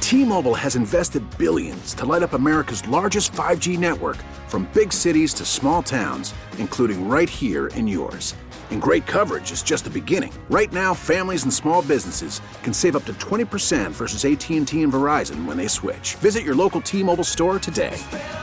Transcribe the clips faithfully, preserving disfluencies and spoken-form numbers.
T-Mobile has invested billions to light up America's largest five G network, from big cities to small towns, including right here in yours. And great coverage is just the beginning. Right now, families and small businesses can save up to twenty percent versus A T and T and Verizon when they switch. Visit your local T-Mobile store today.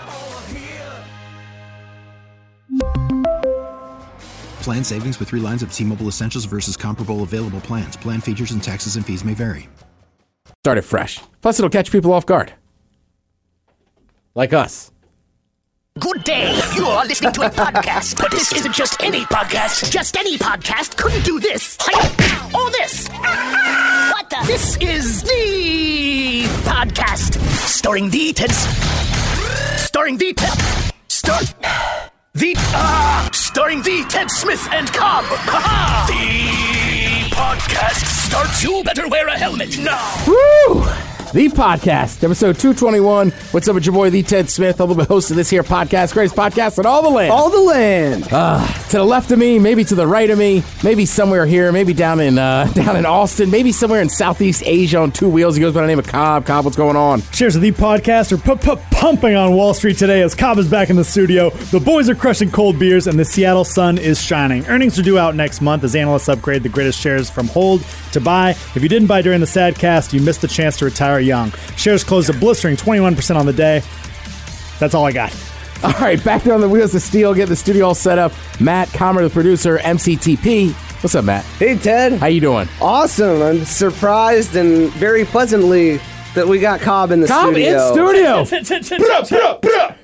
Plan savings with three lines of T-Mobile Essentials versus comparable available plans. Plan features and taxes and fees may vary. Start it fresh. Plus, it'll catch people off guard. Like us. Good day. You are listening to a podcast, but this isn't just any podcast. Just any podcast couldn't do this. Or this. What the? This is the podcast. Starring the Teds. Starring the Ted. Star... The... Uh, starring the Ted Smith and Cobb. Ha-ha! The podcast starts. You better wear a helmet now. Woo! The podcast, episode two twenty-one. What's up with your boy, the Ted Smith? I'll be hosting this here podcast, greatest podcast in all the land. All the land. Uh, to the left of me, maybe to the right of me, maybe somewhere here, maybe down in uh, down in Austin, maybe somewhere in Southeast Asia on two wheels. He goes by the name of Cobb. Cobb, what's going on? Cheers to the podcast. Are pu- pu- pumping on Wall Street today as Cobb is back in the studio. The boys are crushing cold beers and the Seattle sun is shining. Earnings are due out next month as analysts upgrade the greatest shares from hold to buy. If you didn't buy during the Sadcast, you missed the chance to retire young. Shares closed a blistering twenty-one percent on the day. That's all I got. All right, back there on the wheels of steel, get the studio all set up. Matt Comer, the producer, M C T P. What's up, Matt? Hey, Ted. How you doing? Awesome. I'm surprised and very pleasantly that we got Cobb in the Cobb studio. in studio.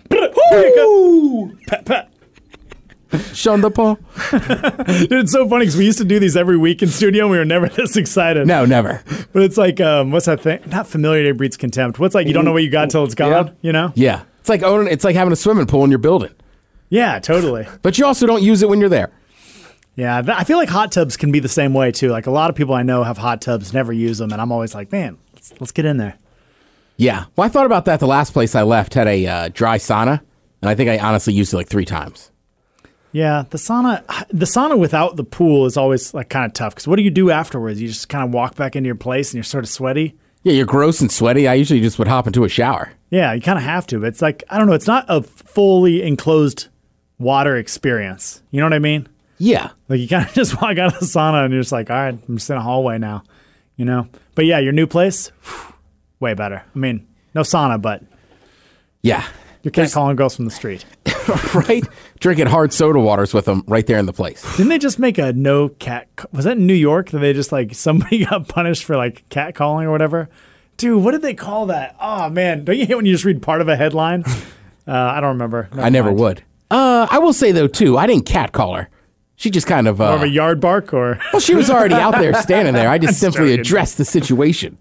Pat, pat. Sean the Paul. Dude, it's so funny because we used to do these every week in studio and we were never this excited. No, never. But it's like, um, what's that thing? Not familiarity breeds contempt. What's like, you don't know what you got till it's gone, Yep. you know? Yeah. It's like owning, it's like having a swimming pool in your building. Yeah, totally. But you also don't use it when you're there. Yeah, th- I feel like hot tubs can be the same way too. Like a lot of people I know have hot tubs, never use them, and I'm always like, man, let's, let's get in there. Yeah. Well, I thought about that. The last place I left had a uh, dry sauna, and I think I honestly used it like three times. Yeah, the sauna, the sauna without the pool is always like kind of tough because what do you do afterwards? You just kind of walk back into your place and you're sort of sweaty. Yeah, you're gross and sweaty. I usually just would hop into a shower. Yeah, you kind of have to. But it's like, I don't know, it's not a fully enclosed water experience. You know what I mean? Yeah. Like you kind of just walk out of the sauna and you're just like, all right, I'm just in a hallway now, you know? But yeah, your new place, whew, way better. I mean, no sauna, but Yeah. you can't call on girls from the street. Right? Drinking hard soda waters with them right there in the place. Didn't they just make a no cat? Was that in New York that they just like somebody got punished for like cat calling or whatever? Dude, what did they call that? Oh man, don't you hate when you just read part of a headline? Uh, I don't remember. Never I never mind. would. Uh, I will say though too, I didn't cat call her. She just kind of. Uh, More of a yard bark or? well, she was already out there standing there. I just simply joking. addressed the situation.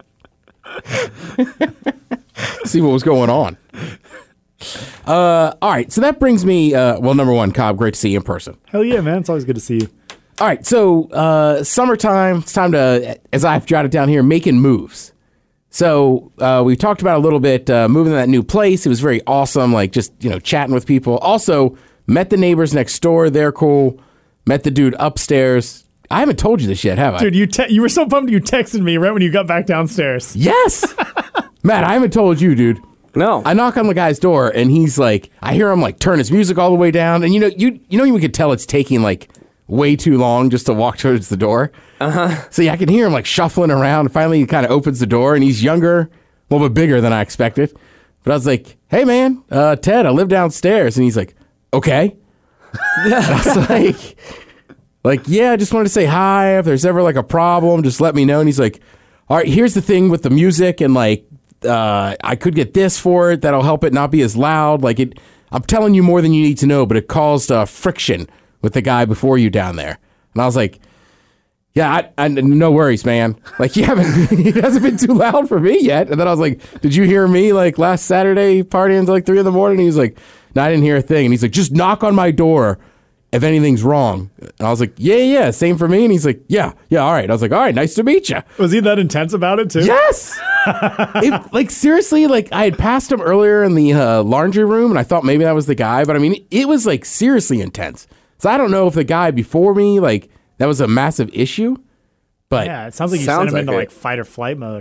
See what was going on. Uh, all right, so that brings me, uh, well, number one, Cobb, great to see you in person. Hell yeah, man! It's always good to see you. All right, so uh, summertime, it's time to, as I've jotted down here, making moves. So uh, we talked about a little bit uh, moving to that new place. It was very awesome, like just, you know, chatting with people. Also, met the neighbors next door. They're cool. Met the dude upstairs. I haven't told you this yet, have I? Dude, you te- you were so pumped you texted me right when you got back downstairs. Yes! Matt, I haven't told you, dude. No. I knock on the guy's door, and he's like, I hear him like turn his music all the way down, and you know, you you know, you could tell it's taking like way too long just to walk towards the door. Uh huh. So yeah, I can hear him like shuffling around. Finally, he kind of opens the door, and he's younger, a little bit bigger than I expected. But I was like, "Hey, man, uh, Ted, I live downstairs," and he's like, "Okay." And I was like, "Like, yeah, I just wanted to say hi. If there's ever like a problem, just let me know." And he's like, "All right, here's the thing with the music, and like." Uh, I could get this for it that'll help it not be as loud. Like it, I'm telling you more than you need to know, but it caused uh, friction with the guy before you down there. And I was like, yeah, I, I, no worries, man. Like you haven't, it hasn't been too loud for me yet. And then I was like, did you hear me like last Saturday partying until like three in the morning? And he was like, no, I didn't hear a thing. And he's like, just knock on my door if anything's wrong. And I was like, yeah, yeah, same for me. And he's like, yeah, yeah, all right. I was like, all right, nice to meet you. Was he that intense about it too? Yes. it, like seriously, like I had passed him earlier in the uh, laundry room, and I thought maybe that was the guy. But I mean, it was like seriously intense. So I don't know if the guy before me, like that was a massive issue. But yeah, it sounds like you sounds sent him like into it. like fight or flight mode.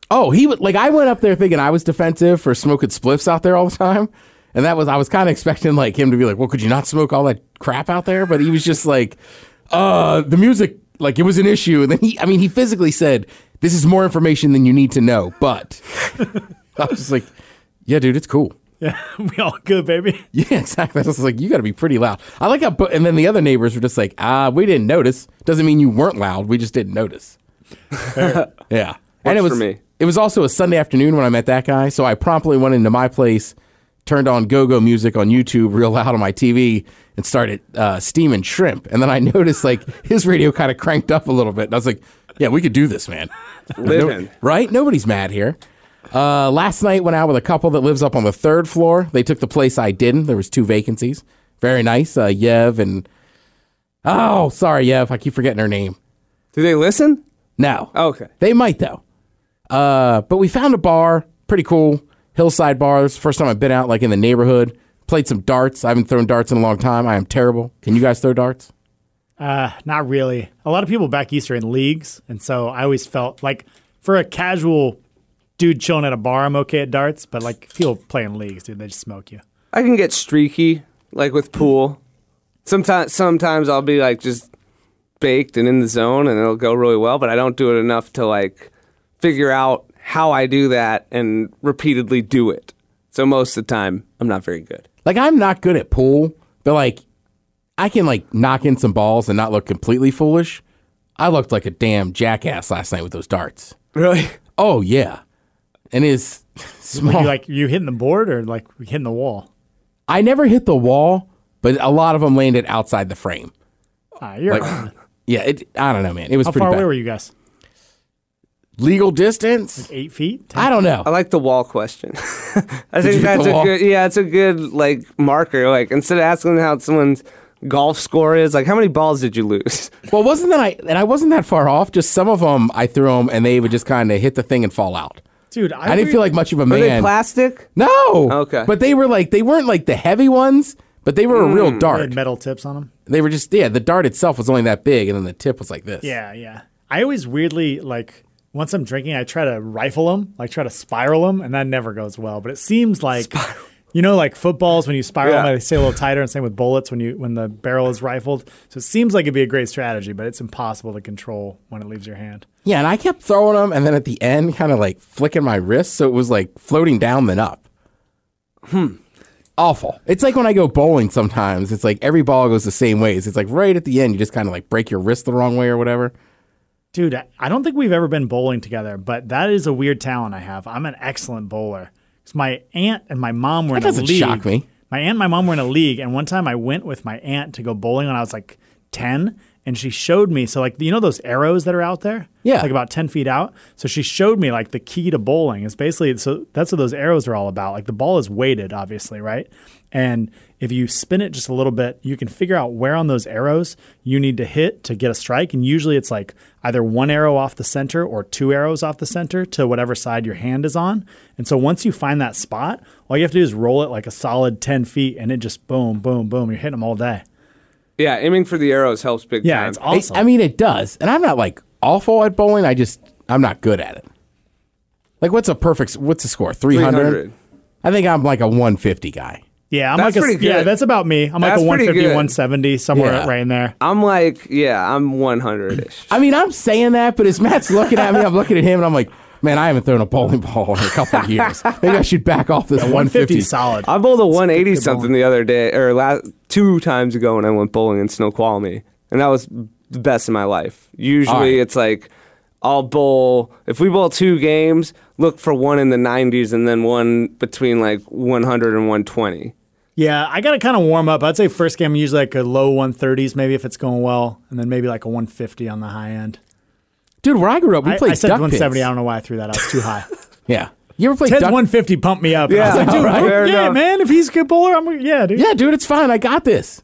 Oh, he would like I went up there thinking I was defensive for smoking spliffs out there all the time. And that was I was kind of expecting like him to be like, well, could you not smoke all that crap out there? But he was just like, uh, the music, like it was an issue. And then he I mean, he physically said, this is more information than you need to know. But I was just like, yeah, dude, it's cool. Yeah, we all good, baby. Yeah, exactly. I was like, you got to be pretty loud. I like how, and then the other neighbors were just like, ah, we didn't notice. Doesn't mean you weren't loud. We just didn't notice. Yeah. And it was, for me. It was also a Sunday afternoon when I met that guy. So I promptly went into my place, turned on go-go music on YouTube real loud on my T V, and started uh, steaming shrimp. And then I noticed like his radio kind of cranked up a little bit. And I was like, yeah, we could do this, man. Living. No, right? Nobody's mad here. Uh, last night went out with a couple that lives up on the third floor. They took the place I didn't. There was two vacancies. Very nice. Uh, Yev and oh, sorry, Yev. I keep forgetting her name. Do they listen? No. Okay. They might though. Uh, but we found a bar, pretty cool, hillside bar. This is the first time I've been out like in the neighborhood. Played some darts. I haven't thrown darts in a long time. I am terrible. Can you guys throw darts? Uh, not really. A lot of people back east are in leagues, and so I always felt like for a casual dude chilling at a bar, I'm okay at darts, but like people playing leagues, dude, they just smoke you. I can get streaky, like with pool. Sometimes, sometimes I'll be like just baked and in the zone, and it'll go really well. But I don't do it enough to like figure out how I do that and repeatedly do it. So most of the time, I'm not very good. Like I'm not good at pool, but like I can like knock in some balls and not look completely foolish. I looked like a damn jackass last night with those darts. Really? Oh yeah. And his small. Were you like you hitting the board or like hitting the wall? I never hit the wall, but a lot of them landed outside the frame. Ah, you're Like, yeah, it, I don't know, man. It was How pretty far bad. away were you guys? Legal distance? Eight feet? Ten? I don't know. I like the wall question. I Did you think hit that's the a wall? good. Yeah, it's a good like marker. Like instead of asking how someone's golf score is, like how many balls did you lose? Well, wasn't that I? And I wasn't that far off. Just some of them, I threw them, and they would just kind of hit the thing and fall out. Dude, I, didn't feel like much of a Were man. they plastic? No. Okay. But they were like they weren't like the heavy ones, but they were a real They dart. had metal tips on them. They were just yeah. The dart itself was only that big, and then the tip was like this. Yeah, yeah. I always weirdly like once I'm drinking, I try to rifle them, like try to spiral them, and that never goes well. But it seems like you know, like footballs when you spiral Yeah. them, they stay a little tighter, and same with bullets when you when the barrel is rifled. So it seems like it'd be a great strategy, but it's impossible to control when it leaves your hand. Yeah, and I kept throwing them, and then at the end, kind of like flicking my wrist, so it was like floating down then up. Hmm. Awful. It's like when I go bowling sometimes. It's like every ball goes the same ways. It's like right at the end, you just kind of like break your wrist the wrong way or whatever. Dude, I- I don't think we've ever been bowling together, but that is a weird talent I have. I'm an excellent bowler. 'Cause my aunt and my mom were That in a doesn't league. shock me. My aunt and my mom were in a league, and one time I went with my aunt to go bowling when I was like ten, and she showed me. So, like, you know those arrows that are out there? Yeah. Like about ten feet out. So she showed me, like, the key to bowling is basically, so that's what those arrows are all about. Like, the ball is weighted, obviously, right? And if you spin it just a little bit, you can figure out where on those arrows you need to hit to get a strike. And usually it's like either one arrow off the center or two arrows off the center to whatever side your hand is on. And so once you find that spot, all you have to do is roll it like a solid ten feet and it just boom, boom, boom. You're hitting them all day. Yeah, aiming for the arrows helps big Yeah, time. it's awesome. I, I mean, it does. And I'm not like awful at bowling. I just, I'm not good at it. Like, what's a perfect, what's the score? three hundred? three hundred. I think I'm like a one fifty guy. yeah, I'm That's like a, pretty yeah, good. that's about me. I'm That's like a pretty one fifty, good. one seventy, somewhere Yeah. right in there. I'm like, yeah, I'm one hundred-ish. I mean, I'm saying that, but as Matt's looking at me, I'm looking at him, and I'm like, man, I haven't thrown a bowling ball in a couple of years. Maybe I should back off this one fifty one fifty. solid. I bowled a one eighty good something bowling. the other day, or last, two times ago when I went bowling in Snoqualmie, and that was the best of my life. Usually All right. it's like, I'll bowl, if we bowl two games, look for one in the nineties and then one between like one hundred and one twenty. Yeah, I got to kind of warm up. I'd say first game usually like a low one thirties, maybe if it's going well, and then maybe like a one fifty on the high end. Dude, where I grew up, we I, played I said duck one seventy. pins. I don't know why I threw that. I was too high. Yeah. You ever played Ted's duck? one fifty pumped me up. and I Yeah, was like, dude, alright, fair yeah, enough. man. If he's a good bowler, I'm gonna- yeah, dude. Yeah, dude, it's fine. I got this.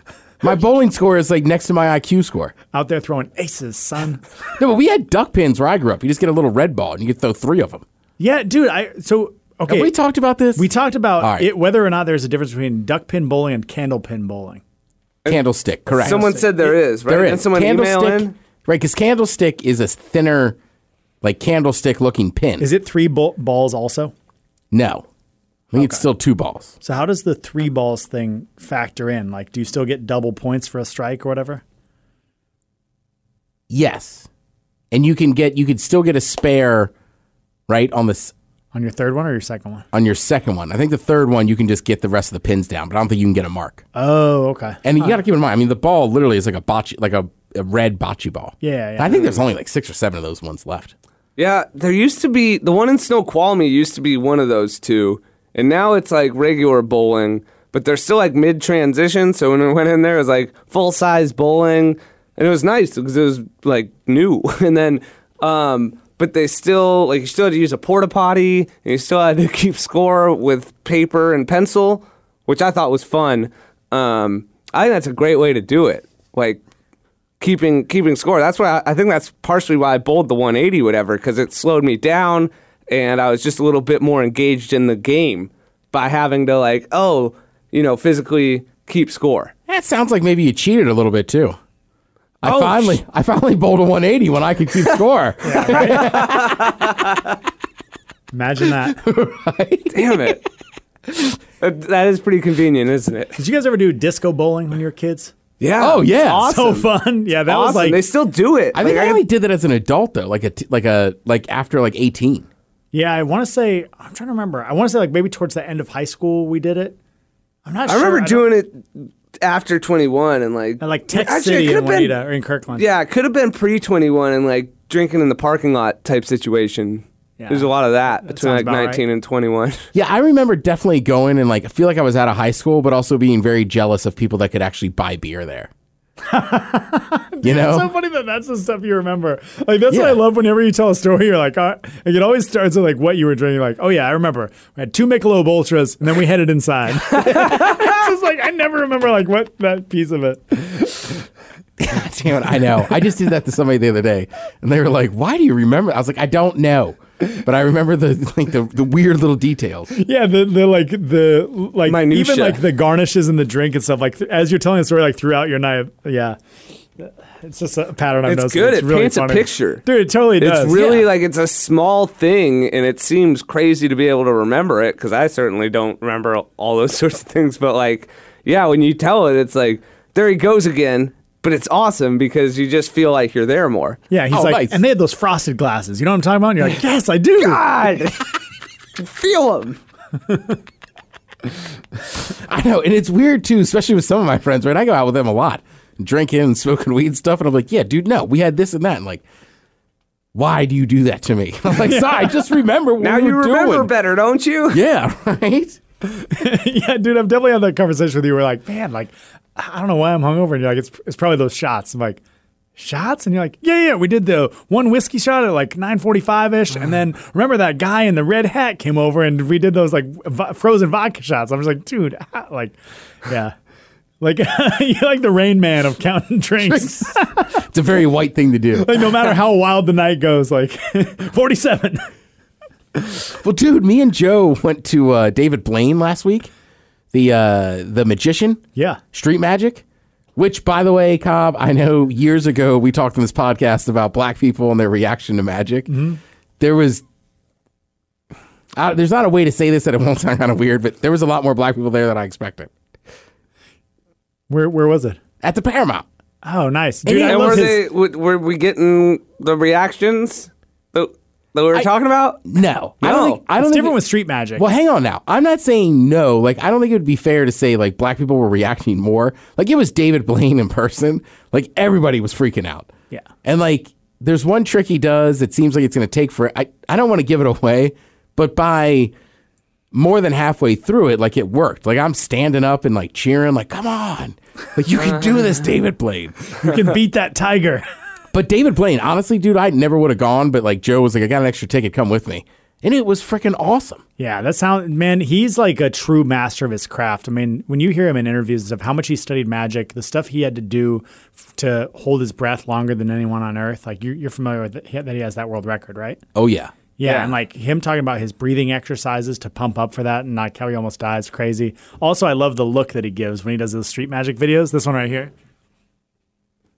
My bowling score is like next to my I Q score. Out there throwing aces, son. No, but we had duck pins where I grew up. You just get a little red ball and you could throw three of them. Yeah, dude. I so okay. Have we talked about this? We talked about All right. it, whether or not there's a difference between duck pin bowling and candle pin bowling. Candlestick, correct. Someone said there is, right? There And is. someone email Candlestick, in? right, because candlestick is a thinner like candlestick looking pin. Is it three bo- balls also? No. I think it's still two balls. So how does the three balls thing factor in? Like, do you still get double points for a strike or whatever? Yes. And you can get, you could still get a spare, right, on this. On your third one or your second one? On your second one. I think the third one, you can just get the rest of the pins down, but I don't think you can get a mark. Oh, okay. And you got to keep in mind, I mean, the ball literally is like a bocce, like a, a red bocce ball. Yeah, yeah. I think there's only like six or seven of those ones left. Yeah, there used to be, the one in Snoqualmie used to be one of those two, and now it's like regular bowling, but they're still like mid-transition, so when we went in there, it was like full-size bowling, and it was nice because it was like new, and then, um... but they still, like, you still had to use a porta potty, and you still had to keep score with paper and pencil, which I thought was fun. Um, I think that's a great way to do it, like keeping keeping score. That's why I, I think that's partially why I bowled the one eighty, whatever, because it slowed me down, and I was just a little bit more engaged in the game by having to, like, oh, you know, physically keep score. That sounds like maybe you cheated a little bit too. I Oh, finally, sh- I finally bowled a one eighty when I could keep score. Imagine that. Damn it. That that is pretty convenient, isn't it? Did you guys ever do disco bowling when you were kids? Yeah. Oh, yeah. Awesome. So fun. Yeah, that was Awesome. like They still do it. I think Like, I only did that as an adult though, like a t- like a like after like eighteen. Yeah, I want to say, I'm trying to remember. I want to say like maybe towards the end of high school we did it. I'm not I sure. remember don't- doing it after twenty-one and like At like Tech Actually, it City in could've been- Juanita or in Kirkland. Yeah, it could have been pre twenty-one and like drinking in the parking lot type situation. Yeah. There's a lot of that, between sounds like about nineteen right. and twenty-one. Yeah, I remember definitely going and like I feel like I was out of high school, but also being very jealous of people that could actually buy beer there. You know, It's so funny that that's the stuff you remember. Like that's what Yeah. I love. Whenever you tell a story, you're like, uh, like it always starts with like what you were drinking. Like, oh yeah, I remember. We had two Michelob Ultras, and then we headed inside. It's just like I never remember like what that piece of it. Damn it, I know. I just did that to somebody the other day, and they were like, "Why do you remember?" I was like, "I don't know, but I remember the like the, the weird little details." Yeah, the the like the like Minutia. even like the garnishes in the drink and stuff. Like th- as you're telling the story, like throughout your night. Yeah, it's just a pattern I've It's noticed. good. It's It really paints a funny. picture. dude. It totally does. It's really yeah. like it's a small thing, and it seems crazy to be able to remember it because I certainly don't remember all those sorts of things. But like, yeah, when you tell it, it's like there he goes again. But it's awesome because you just feel like you're there more. Yeah, he's Oh, like, nice. and they had those frosted glasses. You know what I'm talking about? And you're like, yes, I do. God, feel him. I know, and it's weird too, especially with some of my friends. Right, I go out with them a lot, drinking and smoking weed and stuff, and I'm like, "Yeah, dude, no, we had this and that." And like, why do you do that to me? I'm like, "Sorry, just remember what Now we you were remember doing." better, don't you? Yeah, right. Yeah, dude, I've definitely had that conversation with you. Where like, man, like, I don't know why I'm hungover, and you're like, it's it's probably those shots. I'm like, shots, and you're like, yeah, yeah, we did the one whiskey shot at like nine forty-five ish, and then remember that guy in the red hat came over, and we did those like vo- frozen vodka shots. I was like, dude, how- like, yeah. Like you're like the Rain Man of counting drinks. It's a very white thing to do. Like no matter how wild the night goes, like forty-seven. Well, dude, me and Joe went to uh, David Blaine last week, the uh, the magician, Yeah. Street Magic. Which, by the way, Cobb, I know years ago we talked in this podcast about black people and their reaction to magic. Mm-hmm. There was, uh, there's not a way to say this that it won't sound kind of weird, but there was a lot more black people there than I expected Where where was it? at the Paramount. Oh, nice, dude. And I And love were his, they? w- Were we getting the reactions that, that we were I- talking about? No, I No. don't think. I don't It's think different it- with street magic. Well, hang on now. I'm not saying no. Like, I don't think it would be fair to say like black people were reacting more. Like, it was David Blaine in person. Like, everybody was freaking out. Yeah. And like, there's one trick he does. It seems like it's going to take for. I I don't want to give it away, but by more than halfway through it, like it worked. Like I'm standing up and like cheering, like come on, like you can do this, David Blaine. You can beat that tiger. But David Blaine, honestly, dude, I never would have gone. But like Joe was like, I got an extra ticket, come with me, and it was freaking awesome. Yeah, that sound man. He's like a true master of his craft. I mean, when you hear him in interviews of how much he studied magic, the stuff he had to do f- to hold his breath longer than anyone on Earth. Like you're, you're familiar with it, that he has that world record, right? Oh yeah. Yeah, Yeah. and like him talking about his breathing exercises to pump up for that, and like how he almost dies, crazy. Also, I love the look that he gives when he does those street magic videos. This one right here.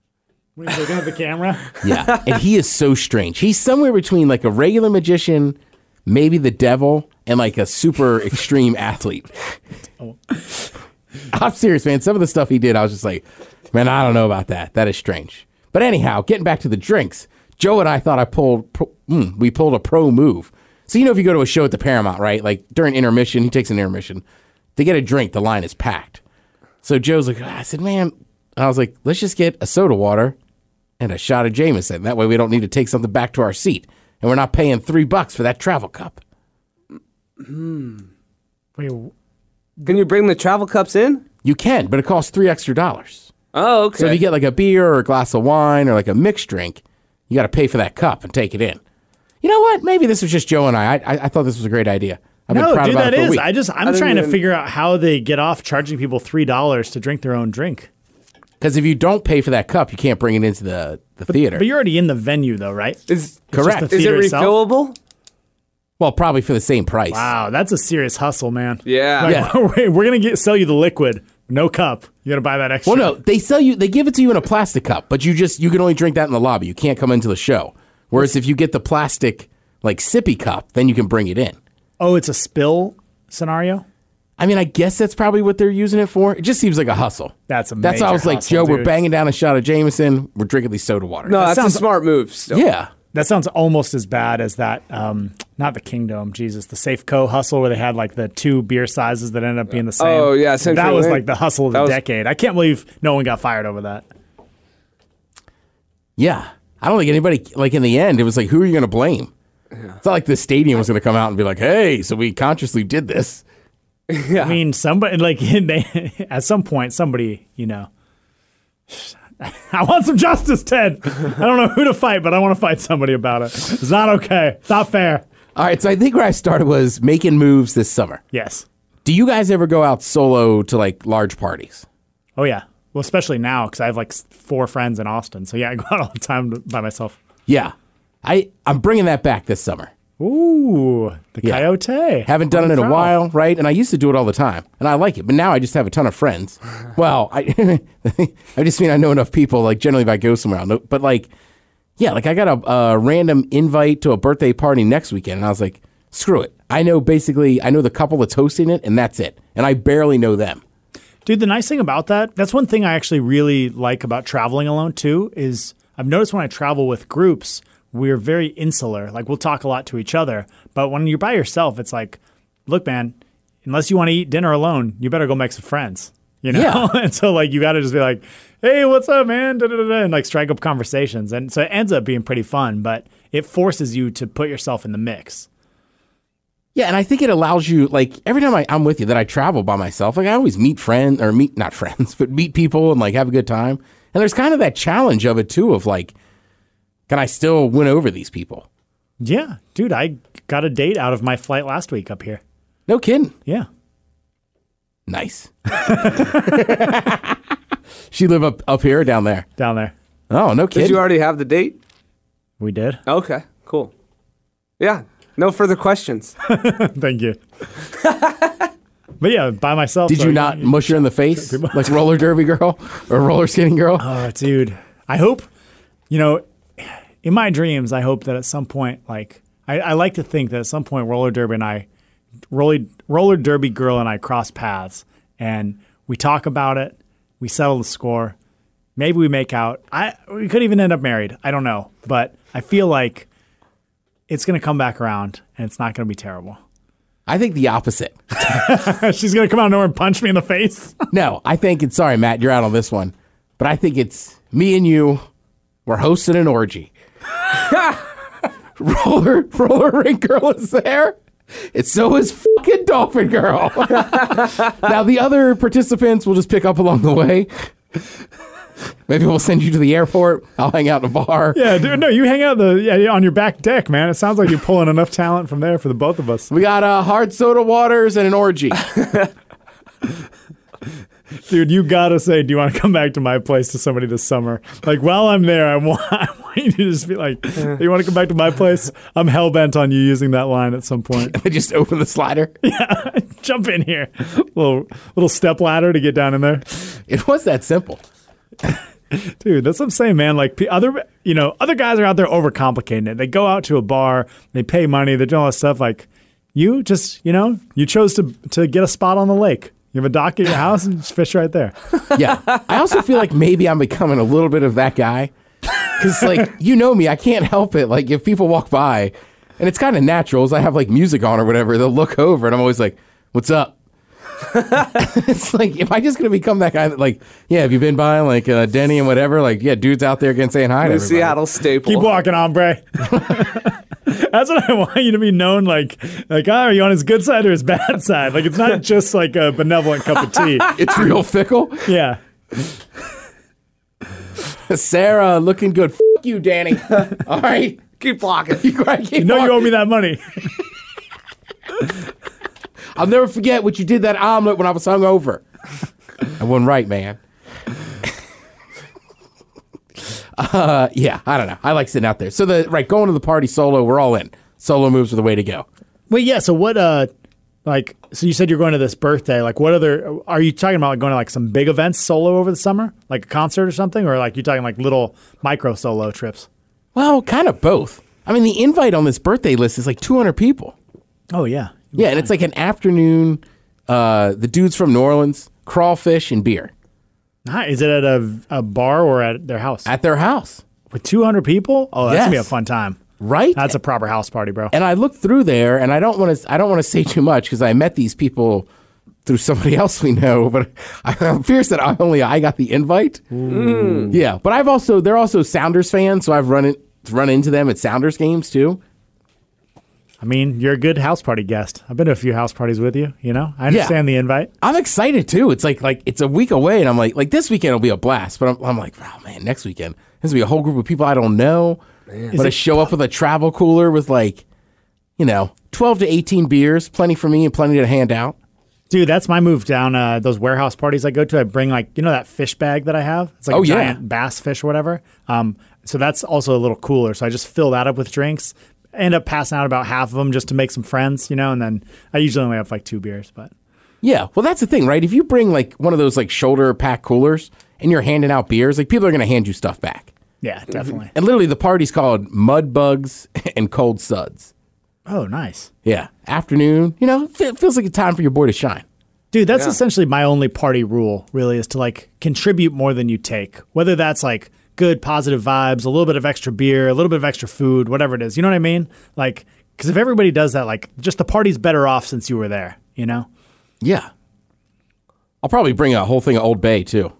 When he's looking at the camera. Yeah, and he is so strange. He's somewhere between like a regular magician, maybe the devil, and like a super extreme athlete. Oh. I'm serious, man. Some of the stuff he did, I was just like, man, I don't know about that. That is strange. But anyhow, getting back to the drinks, Joe and I thought I pulled, pro, mm, we pulled a pro move. So, you know, if you go to a show at the Paramount, right? Like during intermission, he takes an intermission. To get a drink, the line is packed. So Joe's like, I said, man, I was like, let's just get a soda water and a shot of Jameson. That way we don't need to take something back to our seat. And we're not paying three bucks for that travel cup. Hmm. Wait, Can you bring the travel cups in? You can, but it costs three extra dollars. Oh, okay. So if you get like a beer or a glass of wine or like a mixed drink, you got to pay for that cup and take it in. You know what? Maybe this was just Joe and I. I, I thought this was a great idea. I've no, been proud dude, about that it for a is. week. I just, I'm I trying to even- figure out how they get off charging people three dollars to drink their own drink. Because if you don't pay for that cup, you can't bring it into the, the theater. But you're already in the venue, though, right? Is, Correct. just the is it theater itself? refillable? Well, probably for the same price. Wow, that's a serious hustle, man. Yeah. Like, Yeah. we're we're gonna get sell you the liquid, no cup. You gotta buy that extra. Well, no, they sell you. They give it to you in a plastic cup, but you just you can only drink that in the lobby. You can't come into the show. Whereas if you get the plastic like sippy cup, then you can bring it in. Oh, it's a spill scenario. I mean, I guess that's probably what they're using it for. It just seems like a hustle. That's a That's why I major was like, hustle, Joe, we're dude. banging down a shot of Jameson. We're drinking these soda water. No, that's sounds- a smart move. Still. Yeah. That sounds almost as bad as that. Um, not the Kingdom, Jesus, the Safeco hustle where they had like the two beer sizes that ended up being the same. Oh, yeah, same that thing. was like the hustle of That the was- decade. I can't believe no one got fired over that. Yeah. I don't think anybody, like in the end, it was like, who are you going to blame? It's not like the stadium was going to come out and be like, hey, so we consciously did this. Yeah. I mean, somebody like they, at some point, somebody, you know. I want some justice, Ted. I don't know who to fight, but I want to fight somebody about it. It's not okay. It's not fair. All right. So I think where I started was making moves this summer. Yes. Do you guys ever go out solo to like large parties? Oh, yeah. Well, especially now because I have like s- four friends in Austin. So, yeah, I go out all the time to- by myself. Yeah. I, I'm bringing that back this summer. Ooh, the Yeah. coyote. Haven't done On it in a prowl. while, right? And I used to do it all the time, and I like it. But now I just have a ton of friends. Well, I I just mean I know enough people. Like generally, if I go somewhere, I'll know. But like, yeah, like I got a, a random invite to a birthday party next weekend, and I was like, screw it. I know basically, I know the couple that's hosting it, and that's it. And I barely know them. Dude, the nice thing about that, that's one thing I actually really like about traveling alone too, is I've noticed when I travel with groups, we're very insular. Like we'll talk a lot to each other. But when you're by yourself, it's like, look, man, unless you want to eat dinner alone, you better go make some friends. You know? Yeah. And so like you gotta just be like, hey, what's up, man? Da, da, da, da, and like strike up conversations. And so it ends up being pretty fun, but it forces you to put yourself in the mix. Yeah, and I think it allows you, like, every time I, I'm with you, that I travel by myself, like, I always meet friends, or meet, not friends, but meet people and, like, have a good time. And there's kind of that challenge of it, too, of, like, can I still win over these people? Yeah, dude, I got a date out of my flight last week up here. No kidding. Yeah. Nice. She live up, up here or down there? Down there. Oh, no Did kidding. you already have the date? We did. Okay, cool. Yeah, no further questions. Thank you. But yeah, by myself. Did so you not mush her in the face like roller derby girl or roller skating girl? Oh, dude. I hope, you know, in my dreams, I hope that at some point, like, I, I like to think that at some point, roller derby and I, roller, roller derby girl and I cross paths and we talk about it. We settle the score. Maybe we make out. I we could even end up married. I don't know. But I feel like it's going to come back around and it's not going to be terrible. I think the opposite. She's going to come out of nowhere and punch me in the face. No, I think it's, sorry, Matt, you're out on this one. But I think it's me and you, we're hosting an orgy. roller, roller rink girl is there. And so is fucking Dolphin Girl. Now, the other participants will just pick up along the way. Maybe we'll send you to the airport. I'll hang out in a bar. Yeah, dude, no, you hang out the yeah, on your back deck, man. It sounds like you're pulling enough talent from there for the both of us. We got uh, hard soda waters and an orgy. Dude, you gotta say, do you want to come back to my place to somebody this summer? Like, while I'm there, I want, I want you to just be like, hey, you want to come back to my place? I'm hell-bent on you using that line at some point. I just open the slider. Yeah, jump in here. Little little step ladder to get down in there. It was that simple. Dude, that's what I'm saying, man. Like p- other, you know, other guys are out there overcomplicating it. They go out to a bar, they pay money, they do all this stuff. Like you, just you know, you chose to to get a spot on the lake. You have a dock at your house and just fish right there. Yeah. I also feel like maybe I'm becoming a little bit of that guy. Because, like, you know me, I can't help it. Like, if people walk by, and it's kind of natural, as I have, like, music on or whatever, they'll look over, and I'm always like, what's up? It's like, am I just going to become that guy that, like, yeah, have you been by, like, uh, Denny and whatever? Like, yeah, dudes out there again saying hi to The everybody. Seattle staple. Keep walking, hombre. That's what I want you to be known like. Like, oh, are you on his good side or his bad side? Like, it's not just like a benevolent cup of tea. It's real fickle. Yeah. Sarah, looking good. F*** you, Danny. All right. Keep walking. You, keep You know you walking. owe me that money. I'll never forget what you did that omelet when I was hungover. I wasn't right, man. uh, yeah, I don't know. I like sitting out there. So the right going to the party solo, we're all in. Solo moves are the way to go. Wait, yeah. So what? Uh, like, so you said you're going to this birthday. Like, what other? Are you talking about like going to like some big events solo over the summer, like a concert or something, or like you talking like little micro solo trips? Well, kind of both. I mean, the invite on this birthday list is like two hundred people. Oh yeah. Yeah, and it's like an afternoon. Uh, the dudes from New Orleans, crawfish and beer Hi, is it at a, a bar or at their house? at their house, With two hundred people? Oh, that's gonna be a Yes. fun time. right? That's a proper house party, bro. And I looked through there, and I don't want to. I don't want to say too much because I met these people through somebody else we know. But I'm fierce that I only I got the invite. Yeah, but I've also they're also Sounders fans, so I've run it run into them at Sounders games too. I mean, you're a good house party guest. I've been to a few house parties with you. You know, I understand the invite. I'm excited too. It's like like it's a week away, and I'm like like this weekend will be a blast. But I'm, I'm like, oh man, next weekend this will be a whole group of people I don't know. But I show up with a travel cooler with like, you know, twelve to eighteen beers, plenty for me and plenty to hand out. Dude, that's my move down uh, those warehouse parties I go to. I bring like, you know, that fish bag that I have? It's like Oh, a yeah. giant bass fish or whatever. Um, so that's also a little cooler. So I just fill that up with drinks. End up passing out about half of them just to make some friends, you know, and then I usually only have like two beers, but Yeah, well, that's the thing, right? If you bring like one of those like shoulder pack coolers and you're handing out beers, like people are going to hand you stuff back. yeah, definitely. And literally, the party's called Mud Bugs and Cold Suds. Oh, nice. Yeah, afternoon. You know, it feels like a time for your boy to shine. Dude, that's essentially my only party rule, really, is to like contribute more than you take. Whether that's like good, positive vibes, a little bit of extra beer, a little bit of extra food, whatever it is. You know what I mean? Like, because if everybody does that, like, just the party's better off since you were there, you know? Yeah, I'll probably bring a whole thing of Old Bay too.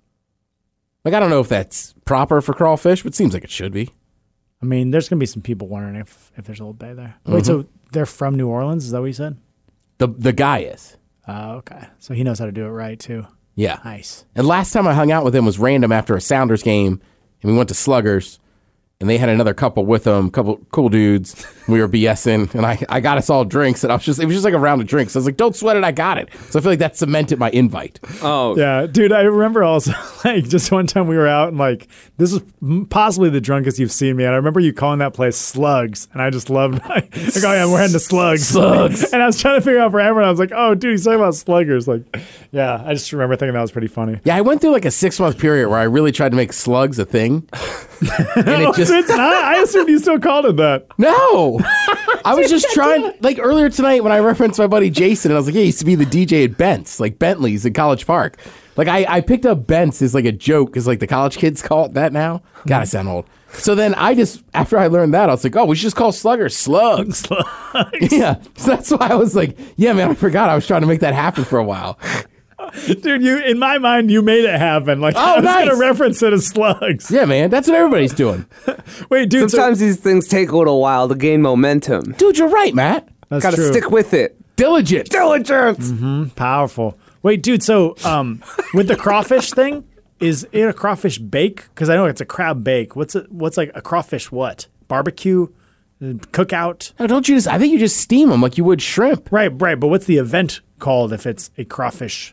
Like, I don't know if that's proper for crawfish, but it seems like it should be. I mean, there's going to be some people wondering if, if there's Old Bay there. Wait, so they're from New Orleans? Is that what you said? The the guy is. Oh, okay. So he knows how to do it right, too. Yeah. Nice. And last time I hung out with him was random after a Sounders game, and we went to Sluggers, and they had another couple with them, couple cool dudes. We were BSing, and I, I got us all drinks, and I was just it was just like a round of drinks. I was like, don't sweat it, I got it. So I feel like that cemented my invite. Oh, Yeah, dude, I remember also, like, just one time we were out, and, like, this was m- possibly the drunkest you've seen me. And I remember you calling that place Slugs, and I just loved, like, like oh, yeah, we're heading to Slugs. Slugs. And I was trying to figure out forever, and I was like, oh, dude, he's talking about Sluggers. Like, yeah, I just remember thinking that was pretty funny. Yeah, I went through like a six month period where I really tried to make slugs a thing. And it just it's not. I assumed you still called it that. no. I was just trying like earlier tonight when I referenced my buddy Jason and I was like, yeah, he used to be the D J at Bent's, like Bentley's in College Park. Like I, I picked up Bent's as like a joke because like the college kids call it that now. God, I sound old. So then I just after I learned that I was like, oh, we should just call Slugger Slugs. Yeah. So that's why I was like, yeah, man, I forgot I was trying to make that happen for a while. Dude, you in my mind, you made it happen. Like, Oh, I was nice. going to reference it as Slugs. Yeah, man, that's what everybody's doing. Wait, dude, so- sometimes these things take a little while to gain momentum. Dude, you're right, Matt. that's Got to true. stick with it. Diligent. Diligence. Powerful. Wait, dude, so um, with the crawfish thing, is it a crawfish bake? Because I know it's a crab bake. What's it? What's like a crawfish what? Barbecue? Uh, Cookout? No, don't you just I think you just steam them like you would shrimp. Right, right. But what's the event called if it's a crawfish?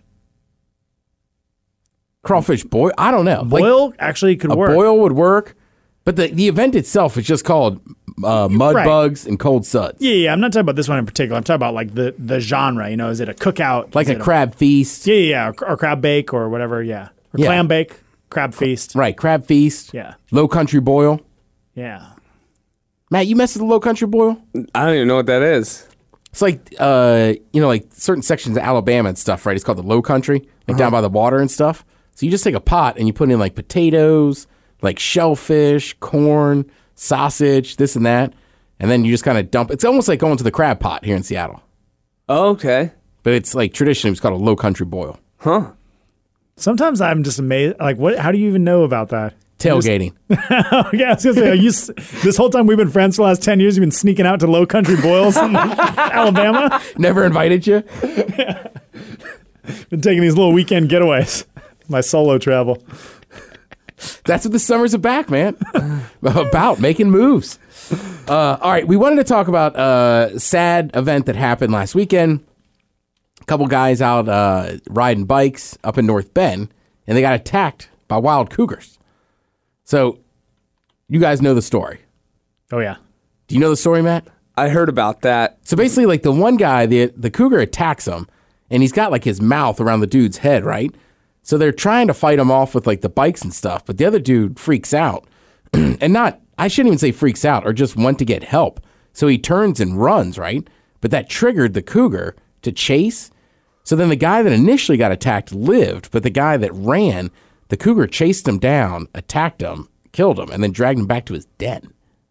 Crawfish boil? I don't know. Like, Boil actually could a work. boil would work, but the, the event itself is just called uh, Mud Right. Bugs and Cold Suds. Yeah, yeah. I'm not talking about this one in particular. I'm talking about like the, the genre. You know, is it a cookout? Like Is a it crab feast. Yeah, yeah, yeah. Or, or crab bake or whatever. Yeah. Or Yeah. clam bake. Crab Feast. Right, Crab Feast. Yeah. Low Country Boil. Yeah. Matt, you messed with the Low Country Boil? I don't even know what that is. It's like, uh, you know, like certain sections of Alabama and stuff, right? It's called the Low Country, like uh-huh. down by the water and stuff. So you just take a pot and you put in like potatoes, like shellfish, corn, sausage, this and that. And then you just kind of dump. It's almost like going to the crab pot here in Seattle. Oh, okay. But it's like traditionally it's called a Low Country Boil. Huh. Sometimes I'm just amazed. Like, what? How do you even know about that? Tailgating. Oh, yeah, I was going to say, are you, this whole time we've been friends for the last ten years, you've been sneaking out to Low Country Boils in Alabama? Never invited you? Yeah. Been taking these little weekend getaways. My solo travel. That's what the summers are back, man. About making moves. Uh, all right, we wanted to talk about a sad event that happened last weekend. A couple guys out uh, riding bikes up in North Bend, and they got attacked by wild cougars. So, you guys know the story. Oh, yeah. Do you know the story, Matt? I heard about that. So basically, like the one guy, the the cougar attacks him, and he's got like his mouth around the dude's head, right? So they're trying to fight him off with like the bikes and stuff, but the other dude freaks out. And not, I shouldn't even say freaks out, or just went to get help. So he turns and runs, right? But that triggered the cougar to chase. So then the guy that initially got attacked lived, but the guy that ran, the cougar chased him down, attacked him, killed him, and then dragged him back to his den.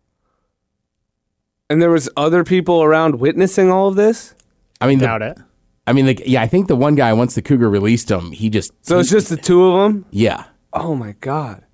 And there was other people around witnessing all of this? I mean, Doubt the, it. I mean, the, yeah, I think the one guy, once the cougar released him, he just... So he, it's just the two of them? Yeah. Oh, my God.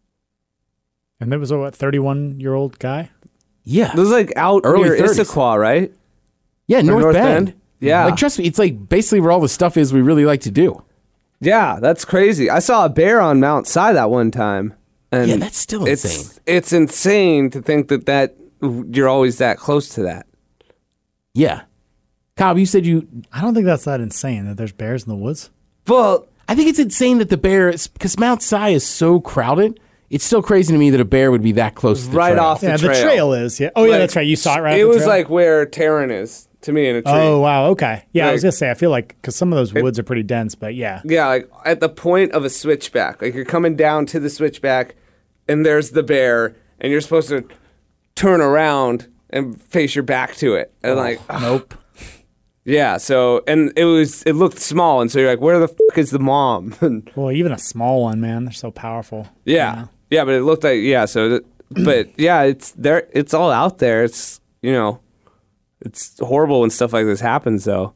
And there was a, what, thirty-one-year-old guy? Yeah. This was like out Early near thirties. Issaquah, right? Yeah, North, North Bend. Bend? Yeah. Like, trust me, it's like basically where all the stuff is we really like to do. Yeah, that's crazy. I saw a bear on Mount Si that one time. And Yeah, that's still it's, insane. It's insane to think that, that you're always that close to that. Yeah. Cobb, you said you... I don't think that's that insane that there's bears in the woods. Well, I think it's insane that the bear is... Because Mount Si is so crowded, it's still crazy to me that a bear would be that close to the right trail. off the Yeah, trail. the trail is. Yeah. Oh, yeah, Like, that's right. You saw it right It off the was trail? like where Taryn is to me in a tree. Oh, wow. Okay. Yeah, I was Like- going to say, I feel like, because some of those woods are pretty dense, but yeah. Yeah, like at the point of a switchback. Like you're coming down to the switchback, and there's the bear, and you're supposed to turn around and face your back to it. And like, Nope. yeah, so, and it was, it looked small, and so you're like, where the fuck is the mom? And Well, even a small one, man, they're so powerful. yeah, You know? yeah, but it looked like, yeah, so, th- but yeah, it's there, it's all out there. It's, you know, it's horrible when stuff like this happens, though.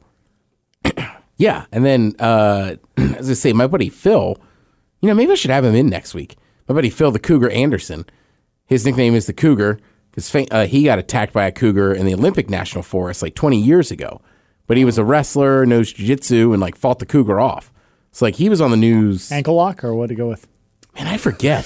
Yeah, and then, uh, as I say, my buddy Phil, you know, maybe I should have him in next week. My buddy Phil, the Cougar Anderson, his nickname is the Cougar, because uh, he got attacked by a cougar in the Olympic National Forest like twenty years ago. But he was a wrestler, knows jiu-jitsu, and like fought the cougar off. So like he was on the news. Ankle lock, or what to go with? Man, I forget.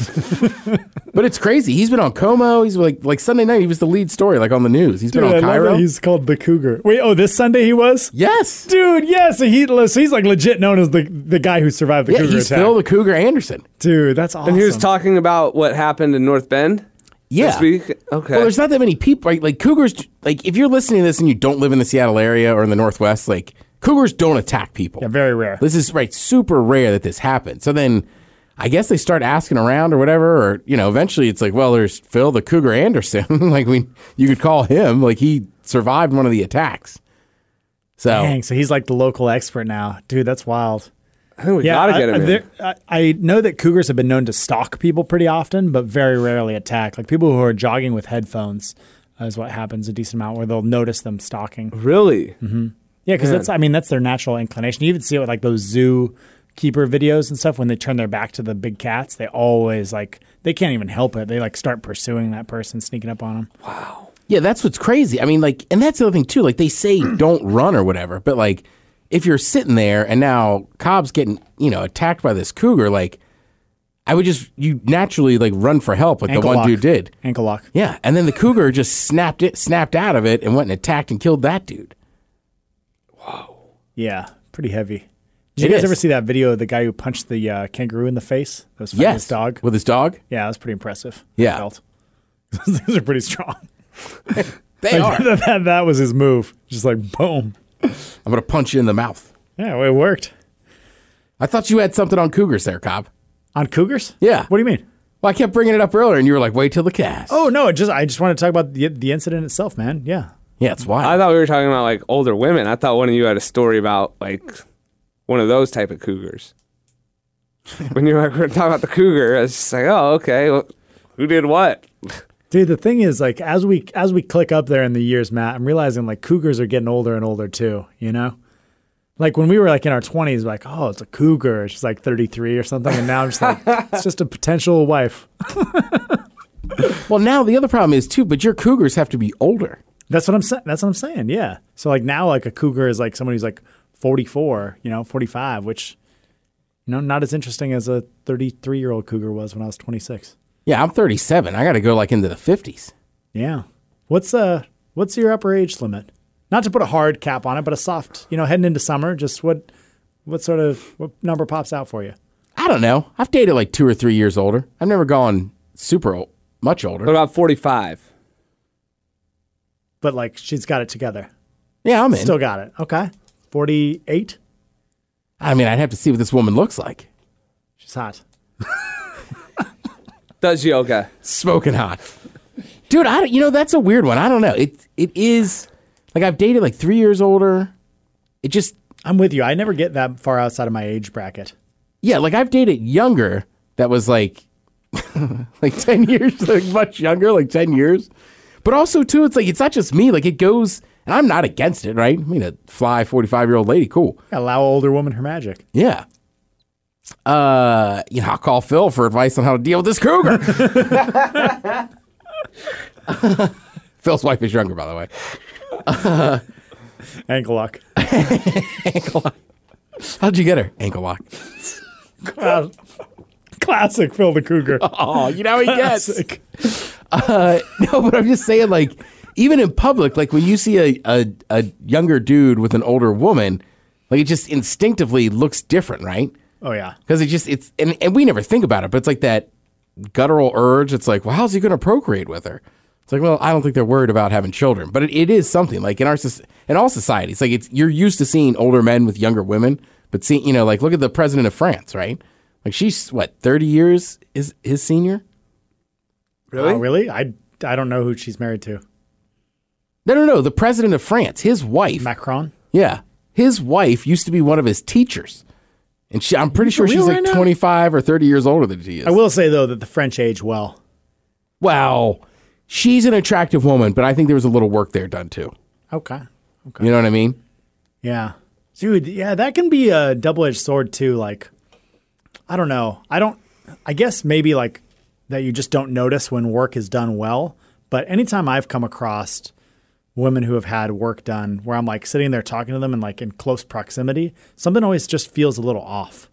But it's crazy. He's been on Como. He's like like Sunday night. He was the lead story, like on the news. He's Dude, been I on love Cairo. that he's called the Cougar. Wait, oh, this Sunday he was? Yes. Dude, yeah, so, he, so he's like legit known as the, the guy who survived the Yeah, Cougar he's attack. Phil the Cougar Anderson. Dude, that's awesome. And he was talking about what happened in North Bend Yeah. this week? Okay. Well, there's not that many people. Right? Like cougars, like if you're listening to this and you don't live in the Seattle area or in the Northwest, like cougars don't attack people. Yeah, very rare. This is right, super rare that this happened. So then I guess they start asking around or whatever, or, you know, eventually it's like, well, there's Phil the Cougar Anderson. Like, we, you could call him. Like, he survived one of the attacks. So, Dang, so he's like the local expert now. Dude, that's wild. I think we Yeah, gotta I, get him I, in. there- I, I know that cougars have been known to stalk people pretty often, but very rarely attack. Like people who are jogging with headphones uh, is what happens a decent amount, where they'll notice them stalking. Really? Yeah, because that's I mean that's their natural inclination. You even see it with like those zoo keeper videos and stuff. When they turn their back to the big cats, they always like they can't even help it. They like start pursuing that person, sneaking up on them. yeah, that's what's crazy. I mean, like, and that's the other thing, too. Like, they say don't run or whatever, but, like, if you're sitting there and now Cobb's getting, you know, attacked by this cougar, like, I would just, you naturally, like, run for help, like Ankle the one lock. dude did. Ankle lock. Yeah, and then the cougar just snapped it, snapped out of it and went and attacked and killed that dude. Yeah, pretty heavy. Did you It guys is. ever see that video of the guy who punched the uh, kangaroo in the face? That was fighting Yes. his dog. With his dog? Yeah, that was pretty impressive. Yeah. I felt. Those things are pretty strong. They Like, are. that, that was his move. Just like boom. I'm going to punch you in the mouth. Yeah, well, it worked. I thought you had something on cougars there, Cobb. On cougars? Yeah. What do you mean? Well, I kept bringing it up earlier, and you were like, wait till the cast. Oh, no, it just I just want to talk about the the incident itself, man. Yeah. Yeah, it's wild. I thought we were talking about like older women. I thought one of you had a story about like one of those type of cougars. When you were talking about the cougar, I was just like, oh, okay. Well, who did what? Dude, the thing is, like, as we as we click up there in the years, Matt, I'm realizing like cougars are getting older and older too. You know, like when we were like in our twenties, like, oh, it's a cougar. She's like thirty-three or something, and now I'm just like, it's just a potential wife. Well, now the other problem is too, but your cougars have to be older. That's what I'm saying. That's what I'm saying. Yeah. So like now, like a cougar is like someone who's like forty-four, you know, forty-five, which, you know, not as interesting as a thirty-three year old cougar was when I was twenty-six. Yeah, I'm thirty-seven. I got to go like into the fifties. Yeah. What's uh what's your upper age limit? Not to put a hard cap on it, but a soft, you know, heading into summer, just what what sort of what number pops out for you? I don't know. I've dated like two or three years older. I've never gone super old, much older. What about forty-five? But like she's got it together. Yeah, I'm in. Still got it. Okay. forty-eight? I mean, I'd have to see what this woman looks like. She's hot. Does yoga. Smoking hot. Dude, I don't, you know, that's a weird one. I don't know. It It is, like I've dated like three years older. It just, I'm with you. I never get that far outside of my age bracket. yeah, like I've dated younger that was like, like ten years, like much younger, like ten years. But also, too, it's like, it's not just me. Like, it goes, and I'm not against it, right? I mean, a fly forty-five-year-old lady, cool. Allow older woman her magic. Yeah. Uh, you know, I'll call Phil for advice on how to deal with this cougar. Phil's wife is younger, by the way. Uh, Ankle lock. Ankle lock. How'd you get her? Ankle lock. Class- Classic Phil the Cougar. Oh, you know how he gets. Classic. Uh, no, but I'm just saying, like, even in public, like when you see a, a, a younger dude with an older woman, like it just instinctively looks different, right? Oh, yeah. Because it just, it's, and, and we never think about it, but it's like that guttural urge. It's like, well, how's he going to procreate with her? It's like, well, I don't think they're worried about having children, but it, it is something like in our, soc- in all societies, like it's, you're used to seeing older men with younger women, but see, you know, like look at the president of France, right? Like she's what, thirty years is his senior? Really? Oh, really? I, I don't know who she's married to. No, no, no. The president of France, his wife. Macron? Yeah. His wife used to be one of his teachers. And she, I'm pretty sure she's like right twenty-five or thirty years older than she is. I will say, though, that the French age well. Well, she's an attractive woman, but I think there was a little work there done too. Okay. Okay. You know what I mean? Yeah. Dude, yeah, that can be a double-edged sword, too. Like, I don't know. I don't, I guess maybe like that you just don't notice when work is done well. But anytime I've come across women who have had work done where I'm like sitting there talking to them and like in close proximity, something always just feels a little off.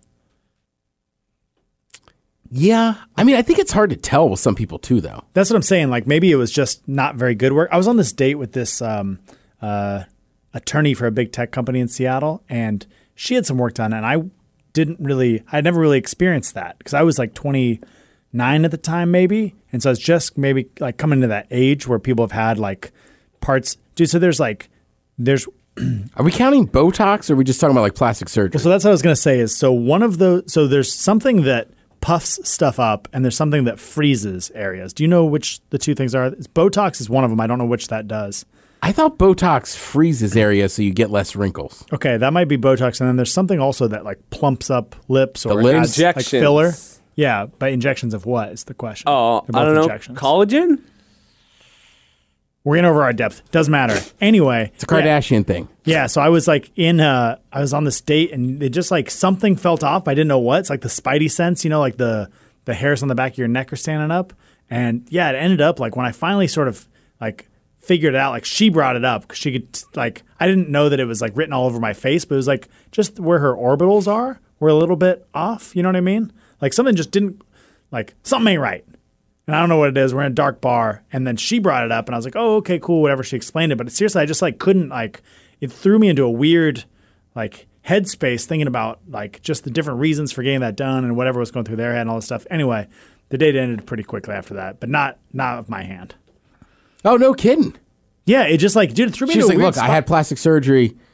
Yeah. I mean, I think it's hard to tell with some people too, though. That's what I'm saying. Like maybe it was just not very good work. I was on this date with this um, uh, attorney for a big tech company in Seattle, and she had some work done, and I didn't really, I never really experienced that because I was like twenty-nine at the time maybe. And so it's just maybe like coming to that age where people have had like parts. Dude, so there's like, there's. Are we counting Botox or are we just talking about like plastic surgery? So that's what I was going to say is, so one of the, so there's something that puffs stuff up and there's something that freezes areas. Do you know which the two things are? It's Botox is one of them. I don't know which that does. I thought Botox freezes areas so you get less wrinkles. Okay, that might be Botox. And then there's something also that like plumps up lips or lips? adds, like Injections. filler. Yeah, by injections of what is the question? Oh, They're I both don't know. injections. Collagen? We're in over our depth. Doesn't matter. Anyway. It's a Kardashian thing. Yeah, so I was like in, uh, I was on this date and it just like something felt off. I didn't know what. It's like the spidey sense, you know, like the, the hairs on the back of your neck are standing up. And yeah, it ended up like when I finally sort of like figured it out, like she brought it up because she could like, I didn't know that it was like written all over my face, but it was like just where her orbitals are were a little bit off. You know what I mean? Like something just didn't, like something ain't right. And I don't know what it is. We're in a dark bar. And then she brought it up and I was like, oh, okay, cool, whatever. She explained it. But seriously, I just like couldn't like, it threw me into a weird like headspace thinking about like just the different reasons for getting that done and whatever was going through their head and all this stuff. Anyway, the date ended pretty quickly after that, but not, not of my hand. Oh, no kidding. Yeah, it just like, dude, it threw me She's into like, a weird look, spot. I had plastic surgery.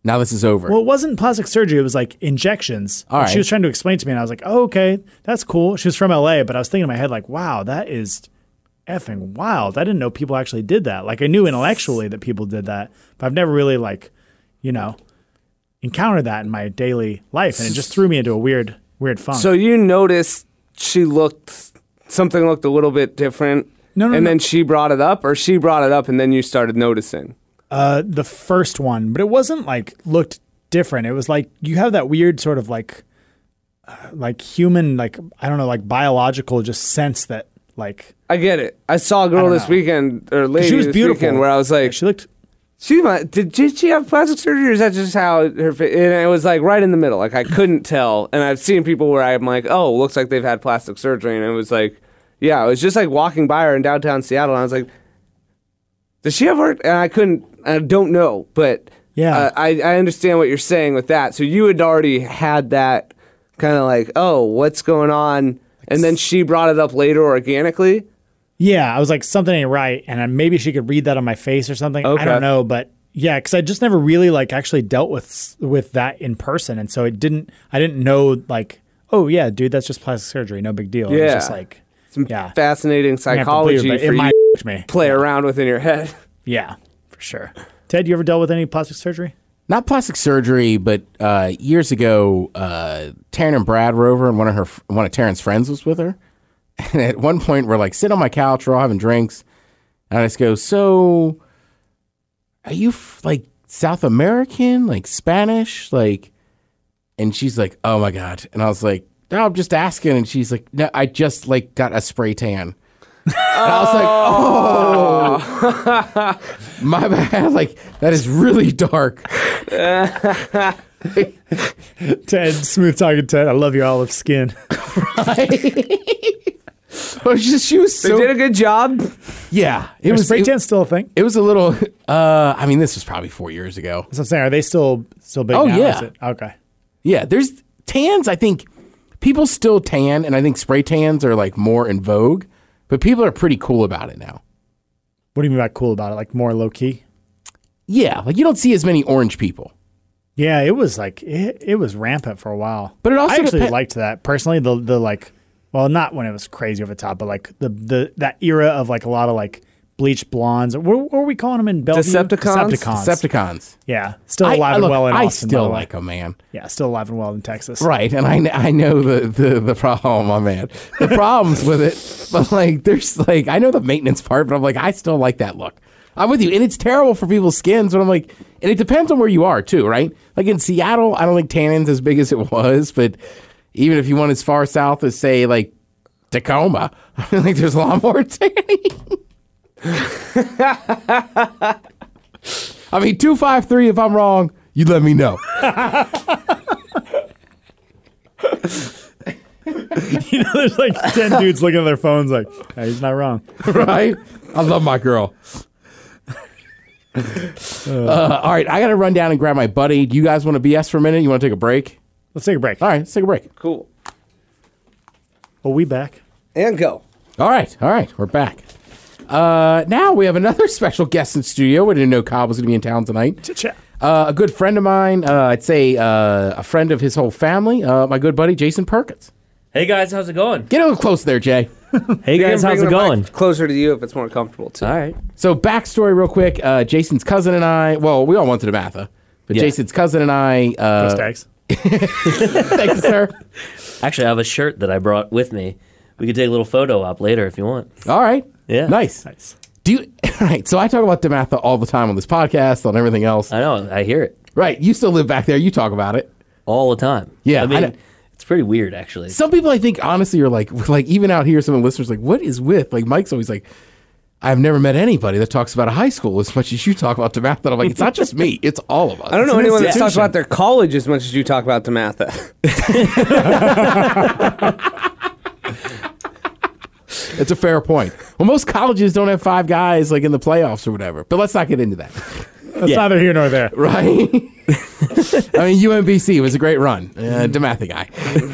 Now this is over. Well, it wasn't plastic surgery. It was like injections. All And right. She was trying to explain to me, and I was like, oh, okay, that's cool. She was from L A, but I was thinking in my head, like, wow, that is effing wild. I didn't know people actually did that. Like, I knew intellectually that people did that, but I've never really, like, you know, encountered that in my daily life, and it just threw me into a weird, weird funk. So you noticed she looked, something looked a little bit different, No, no, and no. then she brought it up, or she brought it up and then you started noticing? Uh, the first one, but it wasn't like looked different. It was like you have that weird sort of like, uh, like human, like I don't know, like biological just sense that like I get it. I saw a girl don't this know. weekend, or lady she was this beautiful. weekend, where I was like, she looked. she might, did, did she have plastic surgery, or is that just how her fa- and it was like right in the middle. Like I couldn't tell. And I've seen people where I'm like, oh, looks like they've had plastic surgery, and it was like, yeah, it was just like walking by her in downtown Seattle, and I was like, does she have work? And I couldn't, I don't know, but Yeah. uh, I, I understand what you're saying with that. So you had already had that kind of like, oh, what's going on? And then she brought it up later organically. Yeah, I was like something ain't right, and uh, maybe she could read that on my face or something. Okay. I don't know, but yeah, because I just never really like actually dealt with with that in person, and so it didn't. I didn't know like, oh yeah, dude, that's just plastic surgery, no big deal. It was Yeah. just like, Some yeah, fascinating I'm gonna have to believe psychology it, but for it you might to me. play around with in your head. Yeah, for sure. Ted, you ever dealt with any plastic surgery? Not plastic surgery, but uh, years ago, uh, Taryn and Brad were over, and one of her, one of Taryn's friends was with her. And at one point, we're like sitting on my couch, we're all having drinks, and I just go, "So, are you f- like South American, like Spanish, like?" And she's like, "Oh my god!" And I was like, "No, I'm just asking." And she's like, "No, I just like got a spray tan." And I was like, "Oh, my bad. Like that is really dark." Ted, smooth talking Ted. I love your olive skin. Well, she, she was They so did a good job. yeah. It Is was spray it, tan still a thing? it was a little. Uh, I mean, this was probably four years ago. That's what I'm saying. Are they still still big Oh, now? yeah. Is it? Okay. Yeah, there's tans. I think people still tan, and I think spray tans are like more in vogue. But people are pretty cool about it now. What do you mean by cool about it? Like more low key? Yeah, like you don't see as many orange people. Yeah, it was like it, it was rampant for a while. But it also I actually depen- liked that personally. The the like, well, not when it was crazy over the top, but like the the that era of like a lot of like bleached blondes. What, what were we calling them in Bellevue? Decepticons? Decepticons. Decepticons. Yeah, still I- alive I, and look, well in I Austin. by still the way. like them, man. Yeah, still alive and well in Texas. Right, and I, kn- I know the, the, the problem, oh, my man. The problems with it, but like, there's like, I know the maintenance part, but I'm like, I still like that look. I'm with you, and it's terrible for people's skins, but I'm like, and it depends on where you are too, right? Like in Seattle, I don't think tanning's as big as it was, but even if you went as far south as say like Tacoma, I feel like there's a lot more tanning. I mean, two five three, if I'm wrong, you let me know. You know, there's like ten dudes looking at their phones like, hey, he's not wrong. Right? I love my girl. Uh, all right, I got to run down and grab my buddy. Do you guys want to B S for a minute? You want to take a break? Let's take a break. All right, let's take a break. Cool. Oh, we back. And go. All right, all right, we're back. Uh, now we have another special guest in studio. We didn't know Cobb was going to be in town tonight. Cha-cha. Uh, a good friend of mine, uh, I'd say uh, a friend of his whole family, uh, my good buddy Jason Perkins. Hey guys, how's it going? Get a little close there, Jay. Hey You can guys, bring how's the it mic going? Closer to you if it's more comfortable too. All right. So backstory real quick. Uh, Jason's cousin and I, well, we all went to Nematha, but Yeah. Jason's cousin and I, Go uh, Stags. thank you, sir. Actually, I have a shirt that I brought with me. We could take a little photo op later if you want. All right. Yeah. Nice. Nice. Do you, right. So I talk about Dematha all the time on this podcast, on everything else. I know, I hear it Right. You still live back there. You talk about it. all the time. Yeah, I I mean, know. it's pretty weird actually. Some people, I think, honestly, are like, like even out here, some of the listeners are like, what is with? Like Mike's always like, I've never met anybody that talks about a high school as much as you talk about Dematha. I'm like, it's not just me. It's all of us. I don't know an anyone that talks institution. about their college as much as you talk about Dematha. It's a fair point. Well, most colleges don't have five guys like in the playoffs or whatever. But let's not get into that. That's Yeah. neither here nor there. Right? I mean, U M B C was a great run. Uh, Dematha guy.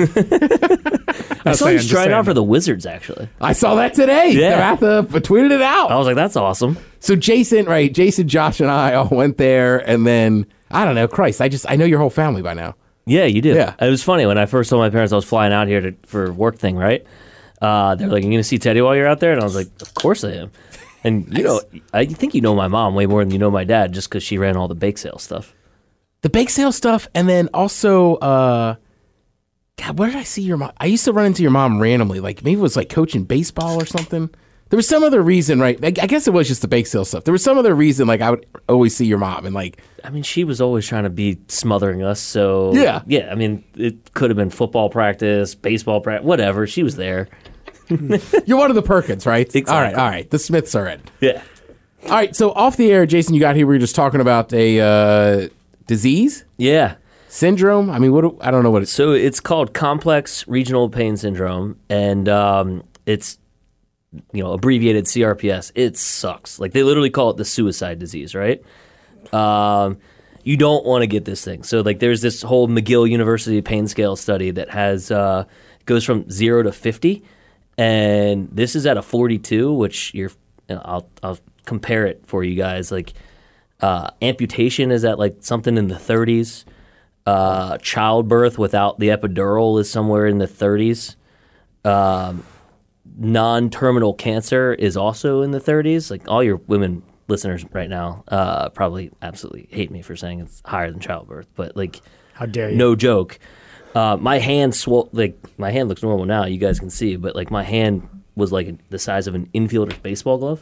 I saw saying, he's just trying saying. out for the Wizards actually. I saw that today. Yeah. Dematha tweeted it out. I was like, that's awesome. So Jason, right? Jason, Josh, and I all went there, and then I don't know. Christ, I just I know your whole family by now. Yeah, you do. Yeah. It was funny when I first told my parents I was flying out here to, for a work thing, right? Uh, they're like, "You gonna see Teddy while you're out there?" And I was like, "Of course I am." And you know, I think you know my mom way more than you know my dad, just because she ran all the bake sale stuff. The bake sale stuff, and then also, uh, God, where did I see your mom? I used to run into your mom randomly. Like maybe it was like coaching baseball or something. There was some other reason, right? I I guess it was just the bake sale stuff. There was some other reason, like I would always see your mom, and like, I mean, she was always trying to be smothering us. So Yeah. yeah. I mean, it could have been football practice, baseball practice, whatever. She was there. you're one of the Perkins, right? Exactly. All right, all right. The Smiths are in. Yeah. All right, so off the air, Jason, you got here. We were just talking about a uh, disease, Yeah. syndrome. I mean, what? Do, I don't know what it's. So it's called complex regional pain syndrome, and um, it's you know abbreviated C R P S. It sucks. Like they literally call it the suicide disease, right? Um, you don't want to get this thing. So like there's this whole McGill University pain scale study that has uh, goes from zero to fifty, and this is at a forty-two, which you're. You know, I'll I'll compare it for you guys. Like uh, amputation is at like something in the thirties. Uh, childbirth without the epidural is somewhere in the thirties. Um, non-terminal cancer is also in the thirties. Like all your women listeners right now uh, probably absolutely hate me for saying it's higher than childbirth, but like, How dare you? no joke. Uh, my hand swole. Like my hand looks normal now. You guys can see, but like my hand was like the size of an infielder's baseball glove.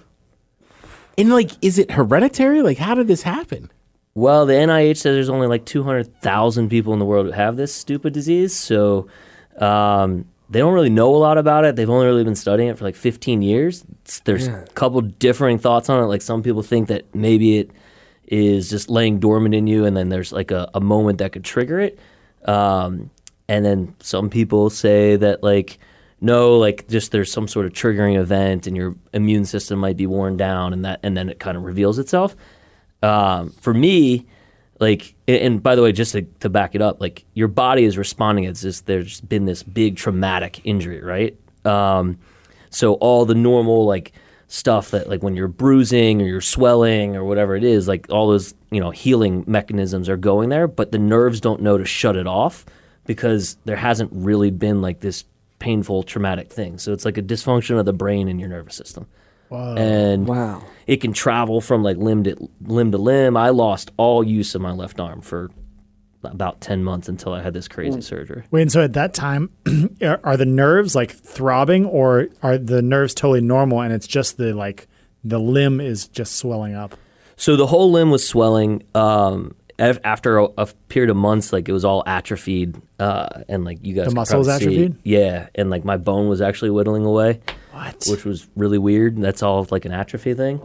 And like, is it hereditary? Like, how did this happen? Well, the N I H says there's only like two hundred thousand people in the world who have this stupid disease, so um, they don't really know a lot about it. They've only really been studying it for like fifteen years. It's, there's Yeah. a couple differing thoughts on it. Like some people think that maybe it is just laying dormant in you, and then there's like a, a moment that could trigger it. Um, and then some people say that like, no, like just there's some sort of triggering event, and your immune system might be worn down, and that and then it kind of reveals itself. Um, for me, like, and by the way, just to, to back it up, like your body is responding. It's just there's been this big traumatic injury, right? Um, so all the normal like stuff that like when you're bruising or you're swelling or whatever it is, like all those you know healing mechanisms are going there, but the nerves don't know to shut it off because there hasn't really been like this painful traumatic thing. So it's like a dysfunction of the brain and your nervous system. Wow. And Wow. it can travel from like limb to limb to limb. I lost all use of my left arm for about ten months until I had this crazy surgery. Wait, and so at that time, are are the nerves like throbbing, or are the nerves totally normal and it's just the like the limb is just swelling up? So the whole limb was swelling. Um, af- after a, a period of months, like it was all atrophied, uh, and like you guys The could muscle was probably see- atrophied? Yeah, and like my bone was actually whittling away. What? Which was really weird. That's all like an atrophy thing.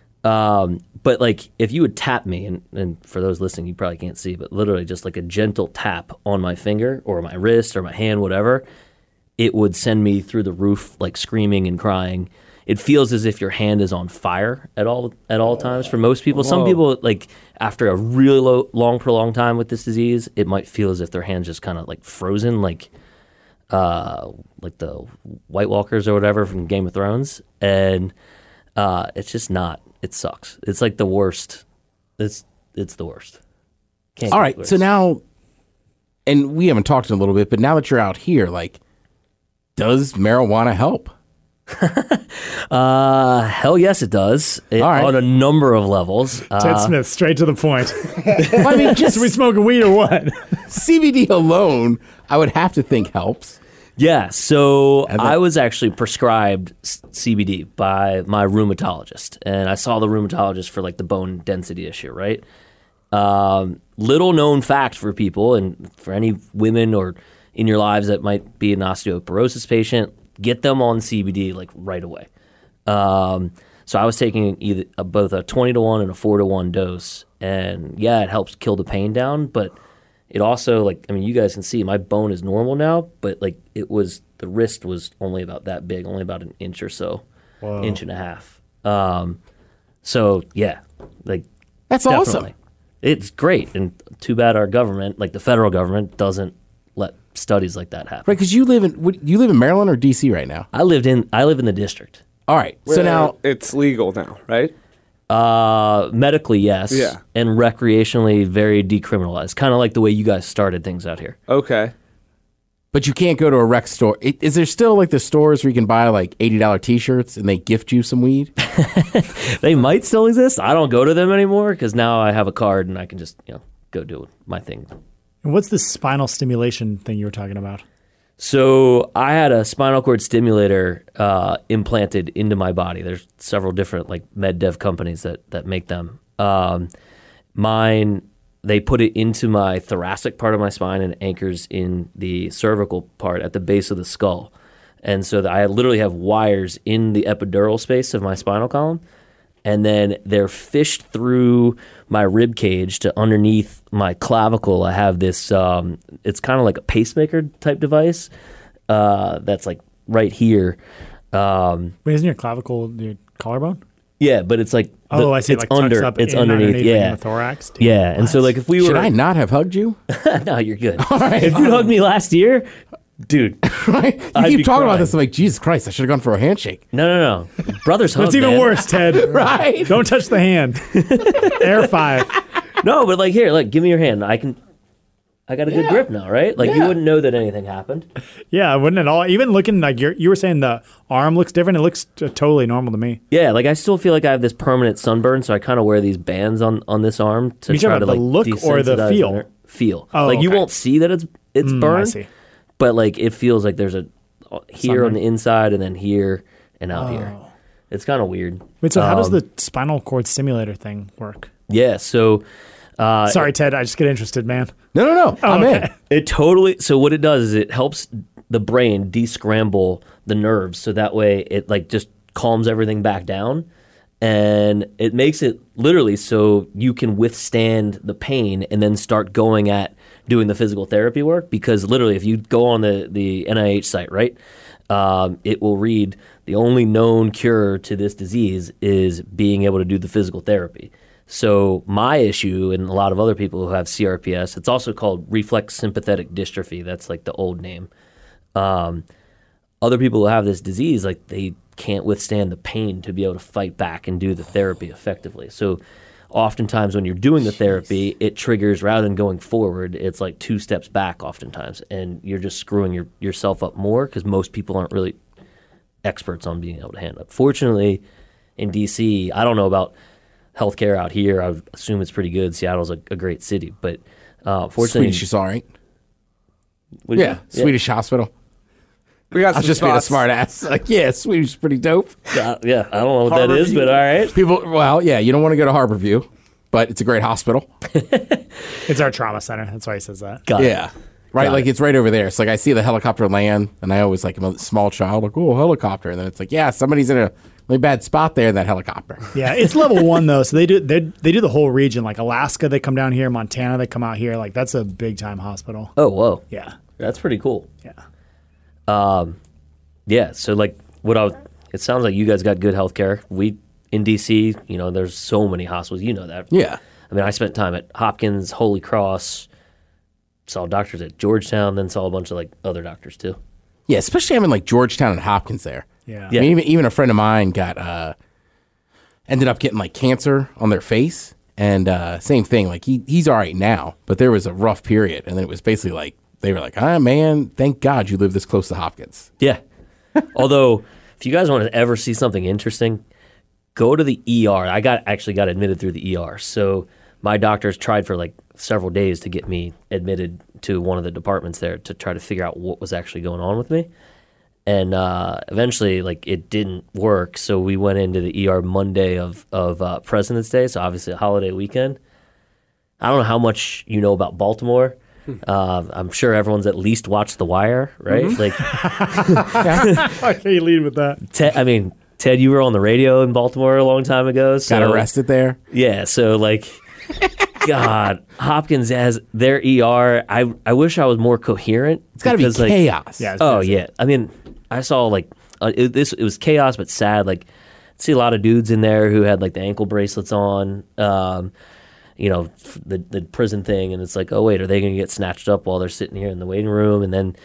Um, but like if you would tap me, and, and for those listening, you probably can't see, but literally just like a gentle tap on my finger or my wrist or my hand, whatever, it would send me through the roof, like screaming and crying. It feels as if your hand is on fire at all at all times for most people. Some people, like after a really low, long, prolonged time with this disease, it might feel as if their hand's just kind of like frozen, like uh, like the White Walkers or whatever from Game of Thrones. And uh, it's just not. It sucks. It's like the worst. It's it's the worst. Can't All get right, worse. so now, and we haven't talked in a little bit, but now that you're out here, like, does marijuana help? Uh, hell yes, it does. It- All right. On a number of levels. Ted Uh, Smith, straight to the point. Well, I mean, just Are we smoking weed or what? C B D alone, I would have to think helps. Yeah, so And then- I was actually prescribed s- C B D by my rheumatologist, and I saw the rheumatologist for like the bone density issue, right? Um, little known fact for people, and for any women or in your lives that might be an osteoporosis patient, get them on C B D like right away. Um, so I was taking either uh, both a twenty to one and a four to one dose, and yeah, it helps kill the pain down, but it also, like, I mean, you guys can see my bone is normal now, but like it was, the wrist was only about that big, only about an inch or so, inch and a half. Um, so yeah, like That's definitely. awesome. It's great, and too bad our government, like the federal government, doesn't let studies like that happen. Right, because you live in would- you live in Maryland or D C right now. I lived in, I live in the district. All right, so now it's legal now, right? Uh, medically, yes. Yeah. And recreationally, very decriminalized. Kind of like the way you guys started things out here. Okay. But you can't go to a rec store. I- Is there still like the stores where you can buy like eighty dollars t-shirts and they gift you some weed? They might still exist. I don't go to them anymore because now I have a card and I can just, you know, go do my thing. And what's this spinal stimulation thing you were talking about? So I had a spinal cord stimulator uh, implanted into my body. There's several different like med dev companies that that make them. Um, mine, they put it into my thoracic part of my spine and anchors in the cervical part at the base of the skull. And so that I literally have wires in the epidural space of my spinal column. And then they're fished through my rib cage to underneath my clavicle. I have this, um, it's kind of like a pacemaker type device uh, that's like right here. Um, Wait, isn't your clavicle your collarbone? yeah, but it's like, the, Oh, I see. it's Like tucks under, up it's in underneath, in yeah. the thorax. Dude, Yeah, and so what? like if we were, Should I not have hugged you? no, you're good. All right. If you hugged me last year, dude, Right? You I'd keep be talking about crying. this. I'm like, Jesus Christ, I should have gone for a handshake. no, no, no, brothers hug. That's even man. worse, Ted. Right. Don't touch the hand. Air five. No, but like here, like give me your hand. I can. I got a good grip now, right? Like you Yeah. wouldn't know that anything happened. Yeah, wouldn't it all? Even looking like you're, you were saying the arm looks different. It looks t- totally normal to me. Yeah, like I still feel like I have this permanent sunburn, so I kind of wear these bands on, on this arm to You try talking to about like the look or the desensitize feel? ner- Feel. Oh, like you okay. won't see that it's it's Mm, I burned, see. but like it feels like there's a here Sunburn. on the inside and then here and out here. It's kind of weird. Wait, so how does Um, the spinal cord stimulator thing work? Yeah, so uh, Sorry, Ted. I just get interested, man. No, no, no. I'm okay. in. It totally. So what it does is it helps the brain descramble the nerves, so that way it like just calms everything back down, and it makes it literally so you can withstand the pain and then start going at doing the physical therapy work. Because literally, if you go on the the N I H site, right, um, it will read the only known cure to this disease is being able to do the physical therapy. So my issue and a lot of other people who have C R P S, it's also called reflex sympathetic dystrophy. That's like the old name. Um, other people who have this disease, like they can't withstand the pain to be able to fight back and do the therapy effectively. So oftentimes when you're doing the therapy, it triggers, rather than going forward, it's like two steps back oftentimes. And you're just screwing your, yourself up more because most people aren't really experts on being able to handle it. Fortunately, in D C, I don't know about healthcare out here. I would assume it's pretty good. Seattle's a, a great city, but uh, fortunately, Swedish is all right. What do you- Yeah, Swedish hospital. We got I some was just being a spots. smart ass. Like, yeah, Swedish is pretty dope. Uh, yeah, I don't know what that is, Harborview. but all right. People, well, yeah, you don't want to go to Harborview, but it's a great hospital. It's our trauma center. That's why he says that. Got it. Yeah. Right, Got like it. it's right over there. It's like I see the helicopter land, and I always like I'm a small child, like, oh, helicopter. And then it's like, yeah, somebody's in a really bad spot there in that helicopter. Yeah, it's level one though, so they do they they do the whole region. Like Alaska, they come down here. Montana, they come out here. Like that's a big time hospital. Oh, whoa. Yeah, That's pretty cool. yeah. Yeah, so like what I was, it sounds like you guys got good health care. We in D C, you know, there's so many hospitals. You know that. Yeah. I mean, I spent time at Hopkins, Holy Cross, saw doctors at Georgetown, then saw a bunch of like other doctors too. Yeah, especially having like Georgetown and Hopkins there. Yeah. I mean, even, even a friend of mine got, uh, ended up getting like cancer on their face. And uh, same thing, like he he's all right now, but there was a rough period. And then it was basically like, they were like, ah, man, thank God you live this close to Hopkins. Yeah. Although, if you guys want to ever see something interesting, go to the E R. I got actually got admitted through the E R. So my doctors tried for like several days to get me admitted to one of the departments there to try to figure out what was actually going on with me. And uh, eventually, like, it didn't work. So we went into the E R Monday of, of uh, President's Day, so obviously a holiday weekend. I don't know how much you know about Baltimore. Uh, I'm sure everyone's at least watched The Wire, right? Like, Why can't you lead with that? Ted, I mean, Ted, you were on the radio in Baltimore a long time ago. So, Got arrested there. Yeah, so like, God, Hopkins has their E R. I I wish I was more coherent. It's got to be because, like, chaos. Yeah. Oh yeah, I mean, I saw like uh, it, this. It was chaos, but sad. Like, I see a lot of dudes in there who had like the ankle bracelets on. Um, you know, f- the the prison thing, and it's like, oh wait, are they going to get snatched up while they're sitting here in the waiting room? And then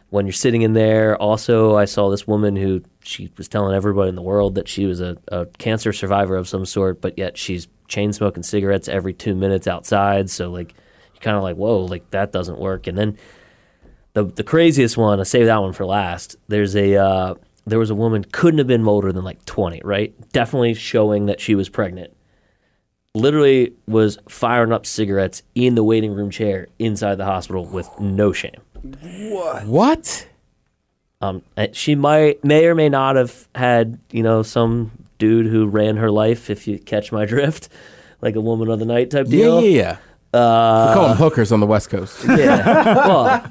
when you're sitting in there. Also, I saw this woman who she was telling everybody in the world that she was a, a cancer survivor of some sort, but yet she's chain smoking cigarettes every two minutes outside. So like, you're kind of like, whoa, like that doesn't work. And then the the craziest one, I saved that one for last. There's a uh, there was a woman, couldn't have been older than like twenty, right? Definitely showing that she was pregnant. Literally was firing up cigarettes in the waiting room chair inside the hospital with no shame. What? Um, and she might, may or may not have had, you know, some dude who ran her life, if you catch my drift, like a woman of the night type Yeah, deal. yeah, yeah. Uh, We call them hookers on the West Coast. Yeah. Well,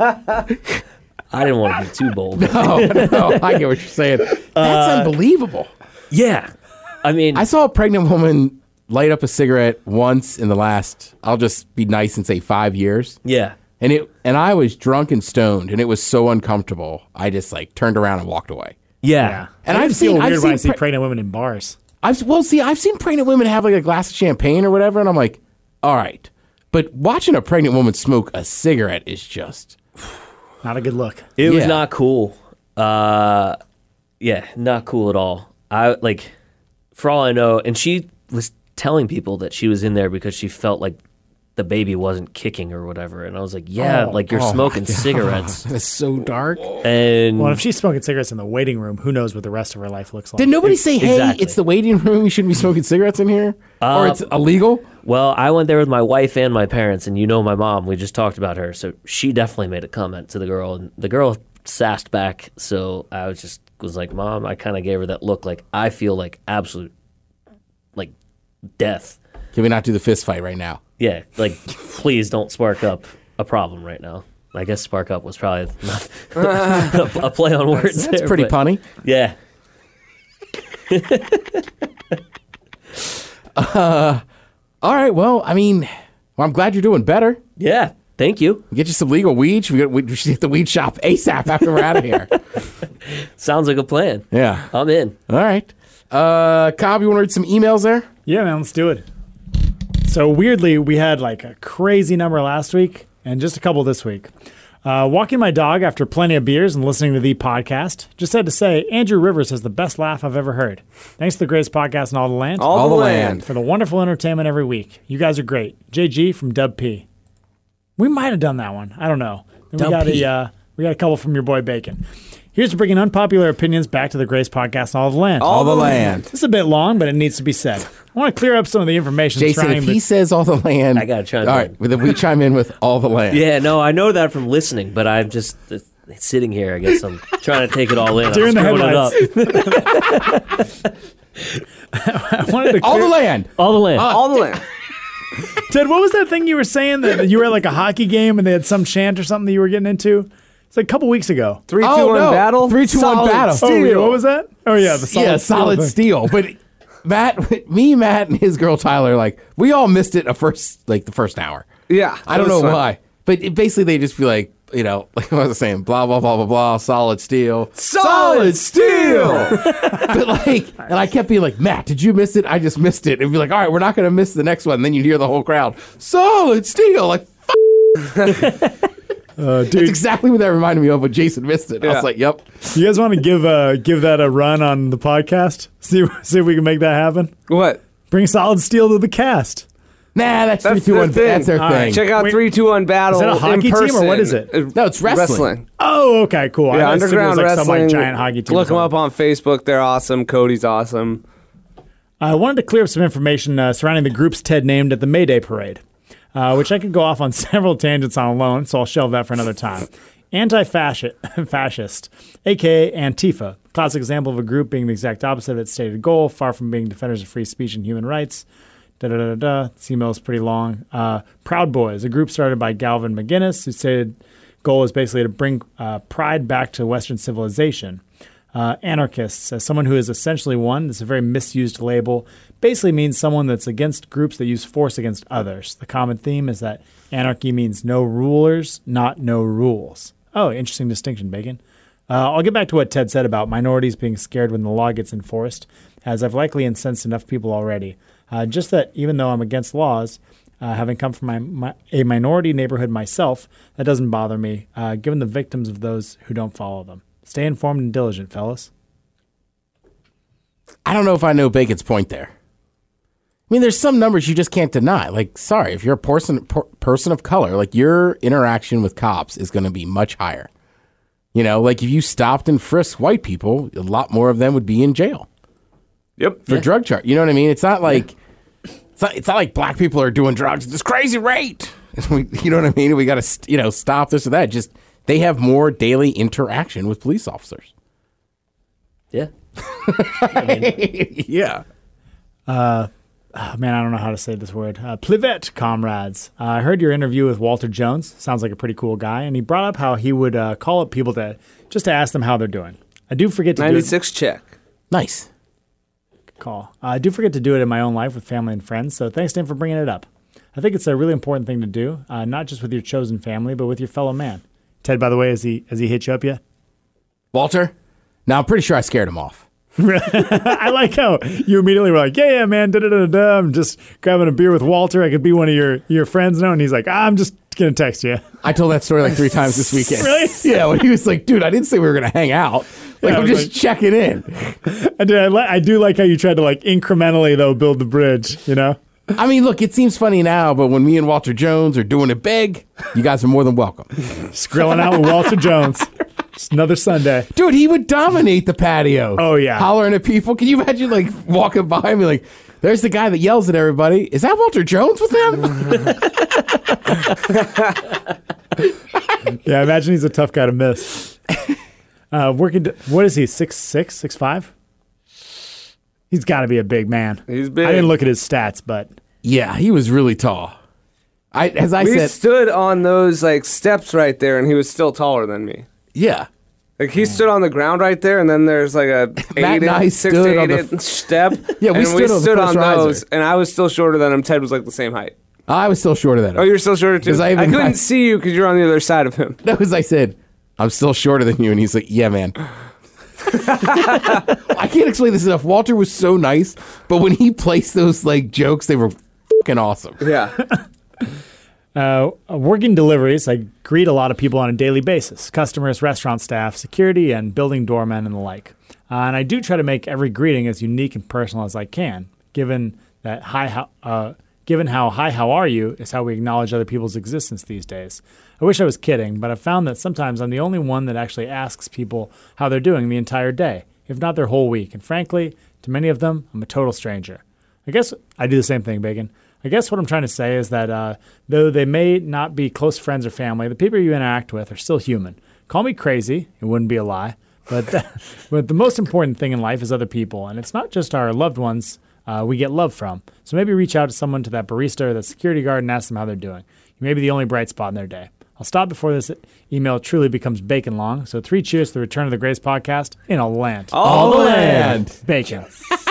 I didn't want to be too bold. but- Oh, no, I get what you're saying. That's unbelievable. Yeah. I mean, I saw a pregnant woman light up a cigarette once in the last, I'll just be nice and say five years. yeah. And it and I was drunk and stoned, and it was so uncomfortable. I just like turned around and walked away. Yeah. Yeah. And I I've just feel seen- I've weird when I seen see pre- pregnant women in bars. I've well, see, I've seen pregnant women have like a glass of champagne or whatever, and I'm like, all right. But watching a pregnant woman smoke a cigarette is just Not a good look. It was Yeah. not cool. Uh, yeah, not cool at all. I like, for all I know, and she was telling people that she was in there because she felt like the baby wasn't kicking or whatever. And I was like, yeah, Oh. like you're Oh, smoking my God. cigarettes. That's so dark. And Well, if she's smoking cigarettes in the waiting room, who knows what the rest of her life looks like? Did nobody say, hey, Exactly. it's the waiting room, you shouldn't be smoking cigarettes in here? or it's illegal? well, I went there with my wife and my parents, and you know my mom. We just talked about her, so she definitely made a comment to the girl, and the girl sassed back. So I was just was like, Mom, I kind of gave her that look, like I feel like absolute, like death. Can we not do the fist fight right now? Yeah, like please don't spark up a problem right now. I guess spark up was probably not a, a play on words. That's there, pretty but punny. Yeah. All right, well, I mean, well, I'm glad you're doing better. Yeah. Thank you. Get you some legal weed. Should we, get, we should hit the weed shop ASAP after we're out of here. Sounds like a plan. Yeah. I'm in. All right. Uh, Cobb, you want to read some emails there? Yeah, man, let's do it. So weirdly, we had like a crazy number last week and just a couple this week. Uh, walking my dog after plenty of beers and listening to the podcast. Just had to say, Andrew Rivers has the best laugh I've ever heard. Thanks to the greatest podcast in all the land. All, All the the land. land. For the wonderful entertainment every week. You guys are great. J G from Dub P. We might have done that one. I don't know. Then we Dub got P. a uh, we got a couple from your boy Bacon. Here's to bringing unpopular opinions back to the greatest podcast in all the land. All the land. This is a bit long, but it needs to be said. I want to clear up some of the information Jason, surrounding if he the says all the land. I gotta chime All in. right, then we chime in with all the land. Yeah, no, I know that from listening, but I'm just uh, sitting here. I guess I'm trying to take it all in. During I'm the scrolling it up. I wanted to All clear- the land. All the land. All the land. Ted, what was that thing you were saying that you were at like a hockey game and they had some chant or something that you were getting into? It's like a couple weeks ago. Three, two, Oh, one no. battle. Three, two, one Solid battle. Steel. Oh, yeah, what was that? Oh, yeah, the solid yeah, steel solid thing. steel. But Matt, me, Matt, and his girl Tyler, like we all missed it a first, like the first hour. Yeah, I don't that know was fun. why, but it, basically they just be like, you know, like what was I saying? Blah blah blah blah blah. Solid steel. Solid steel. But like, and I kept being like, Matt, did you miss it? I just missed it. And be like, all right, we're not gonna miss the next one. And then you'd hear the whole crowd, solid steel. Like, Uh, that's dude, exactly what that reminded me of. But Jason missed it. I Yeah. was like, yep. you guys want to give uh, give that a run on the podcast? See, see if we can make that happen? What? Bring solid steel to the cast. Nah, that's, That's three, two, their one. thing. That's their All thing. right, Check out Wait, three, two, one battle. is that a hockey in team or person. what is it? Uh, No, it's wrestling. Oh, okay, cool. I Yeah, assumed it was underground like wrestling. some like giant hockey team. or Look them up something. on Facebook. They're awesome. Cody's awesome. I wanted to clear up some information uh, surrounding the groups Ted named at the May Day parade, uh, which I could go off on several tangents on alone, so I'll shelve that for another time. Anti-fascist, a k a. Antifa, classic example of a group being the exact opposite of its stated goal, far from being defenders of free speech and human rights. Da da da da. This email is pretty long. Uh, Proud Boys, a group started by Galvin McGinnis, whose stated goal is basically to bring uh, pride back to Western civilization. Uh, anarchists, as someone who is essentially one, it's a very misused label, basically means someone that's against groups that use force against others. The common theme is that anarchy means no rulers, not no rules. Oh, interesting distinction, Bacon. Uh, I'll get back to what Ted said about minorities being scared when the law gets enforced, as I've likely incensed enough people already. Uh, just that even though I'm against laws, Uh, having come from my, my, a minority neighborhood myself, that doesn't bother me, uh, given the victims of those who don't follow them. Stay informed and diligent, fellas. I don't know if I know Bacon's point there. I mean, there's some numbers you just can't deny. Like, sorry, if you're a person per, person of color, like your interaction with cops is going to be much higher. You know, like if you stopped and frisked white people, a lot more of them would be in jail. Yep. For yeah. drug charge. You know what I mean? It's not like yeah. it's not it's not like black people are doing drugs at this crazy rate. You know what I mean? We got to, you know, stop this or that. Just they have more daily interaction with police officers. Yeah. I mean, yeah. Uh, oh, man, I don't know how to say this word. Uh, Plivet, comrades. Uh, I heard your interview with Walter Jones. Sounds like a pretty cool guy. And he brought up how he would uh, call up people to just to ask them how they're doing. I do forget to ninety-six do it. check. Nice. Call. Uh, I do forget to do it in my own life with family and friends, so thanks to him for bringing it up. I think it's a really important thing to do, uh, not just with your chosen family, but with your fellow man. Ted, by the way, has he has he hit you up yet? Walter? No, I'm pretty sure I scared him off. I like how you immediately were like, yeah, yeah, man, da da da da. I'm just grabbing a beer with Walter. I could be one of your, your friends now. And he's like, I'm just going to text you. I told that story like three times this weekend. Really? Yeah, when he was like, dude, I didn't say we were going to hang out. Like, Yeah, I'm just like- checking in. I do, I, li- I do like how you tried to like incrementally, though, build the bridge, you know? I mean, look, it seems funny now, but when me and Walter Jones are doing it big, you guys are more than welcome. Just grilling out with Walter Jones. Just another Sunday. Dude, he would dominate the patio. Oh, yeah. Hollering at people. Can you imagine, like, walking by me, like, there's the guy that yells at everybody. Is that Walter Jones with him? Yeah, I imagine he's a tough guy to miss. Uh, working, to, what is he, six six, six five? He's got to be a big man. He's big. I didn't look at his stats, but Yeah, he was really tall. I, as I We said, stood on those like steps right there, and he was still taller than me. yeah. Like he stood on the ground right there, and then there's like a eight and I inch, six stood to on eight the- inch step. Yeah, we and stood we on the stood first on those, riser. and I was still shorter than him. Ted was like the same height. I was still shorter than him. Oh, you're still shorter too. 'Cause I I, even- couldn't I- see you because you're on the other side of him. That was, I said, I'm still shorter than you. And he's like, yeah, man. I can't explain this enough. Walter was so nice, but when he placed those like jokes, they were fucking awesome. Yeah. Uh, working deliveries, I greet a lot of people on a daily basis. Customers, restaurant staff, security, and building doormen and the like. Uh, and I do try to make every greeting as unique and personal as I can, given that hi, how, uh, given how hi, how are you is how we acknowledge other people's existence these days. I wish I was kidding, but I've found that sometimes I'm the only one that actually asks people how they're doing the entire day, if not their whole week. And frankly, to many of them, I'm a total stranger. I guess I do the same thing, Bacon. I guess what I'm trying to say is that uh, though they may not be close friends or family, the people you interact with are still human. Call me crazy, it wouldn't be a lie, but but the most important thing in life is other people, and it's not just our loved ones uh, we get love from. So maybe reach out to someone, to that barista or that security guard, and ask them how they're doing. You may be the only bright spot in their day. I'll stop before this email truly becomes bacon long. So three cheers to the Return of the Grace podcast in all the land. All the land. Bacon.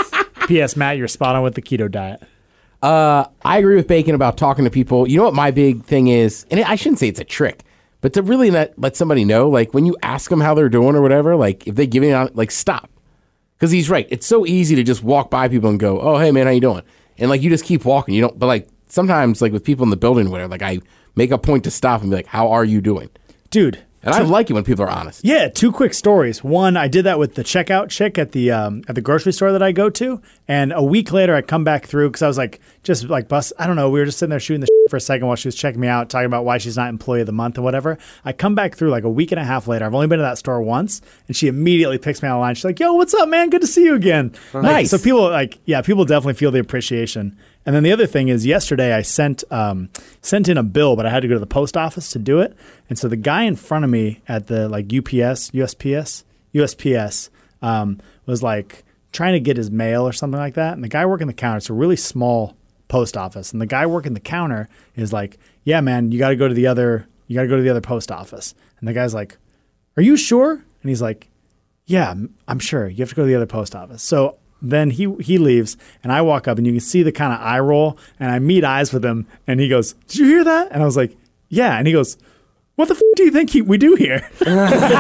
P S. Matt, you're spot on with the keto diet. Uh, I agree with Bacon about talking to people. You know what my big thing is? And I shouldn't say it's a trick, but to really let, let somebody know, like when you ask them how they're doing or whatever, like if they give you out, like stop. Because he's right. It's so easy to just walk by people and go, oh, hey, man, how you doing? And like you just keep walking. You don't, but like sometimes like with people in the building or whatever, like I make a point to stop and be like, how are you doing? Dude. And I like it when people are honest. Yeah, two quick stories. One, I did that with the checkout chick at the um, at the grocery store that I go to, and a week later I come back through because I was like, just like bust. I don't know. We were just sitting there shooting the shit for a second while she was checking me out, talking about why she's not employee of the month or whatever. I come back through like a week and a half later. I've only been to that store once, and she immediately picks me out of line. She's like, "Yo, what's up, man? Good to see you again." Like, Nice. so people like, yeah, people definitely feel the appreciation. And then the other thing is, yesterday I sent um, sent in a bill, but I had to go to the post office to do it. And so the guy in front of me at the like U P S, U S P S, U S P S um, was like trying to get his mail or something like that. And the guy working the counter, it's a really small post office. And the guy working the counter is like, "Yeah, man, you got to go to the other, you got to go to the other post office." And the guy's like, "Are you sure?" And he's like, "Yeah, I'm sure. You have to go to the other post office." So then he he leaves, and I walk up, and you can see the kind of eye roll, and I meet eyes with him, and he goes, "Did you hear that?" And I was like, "Yeah." And he goes, "What the f- do you think he, we do here?" He's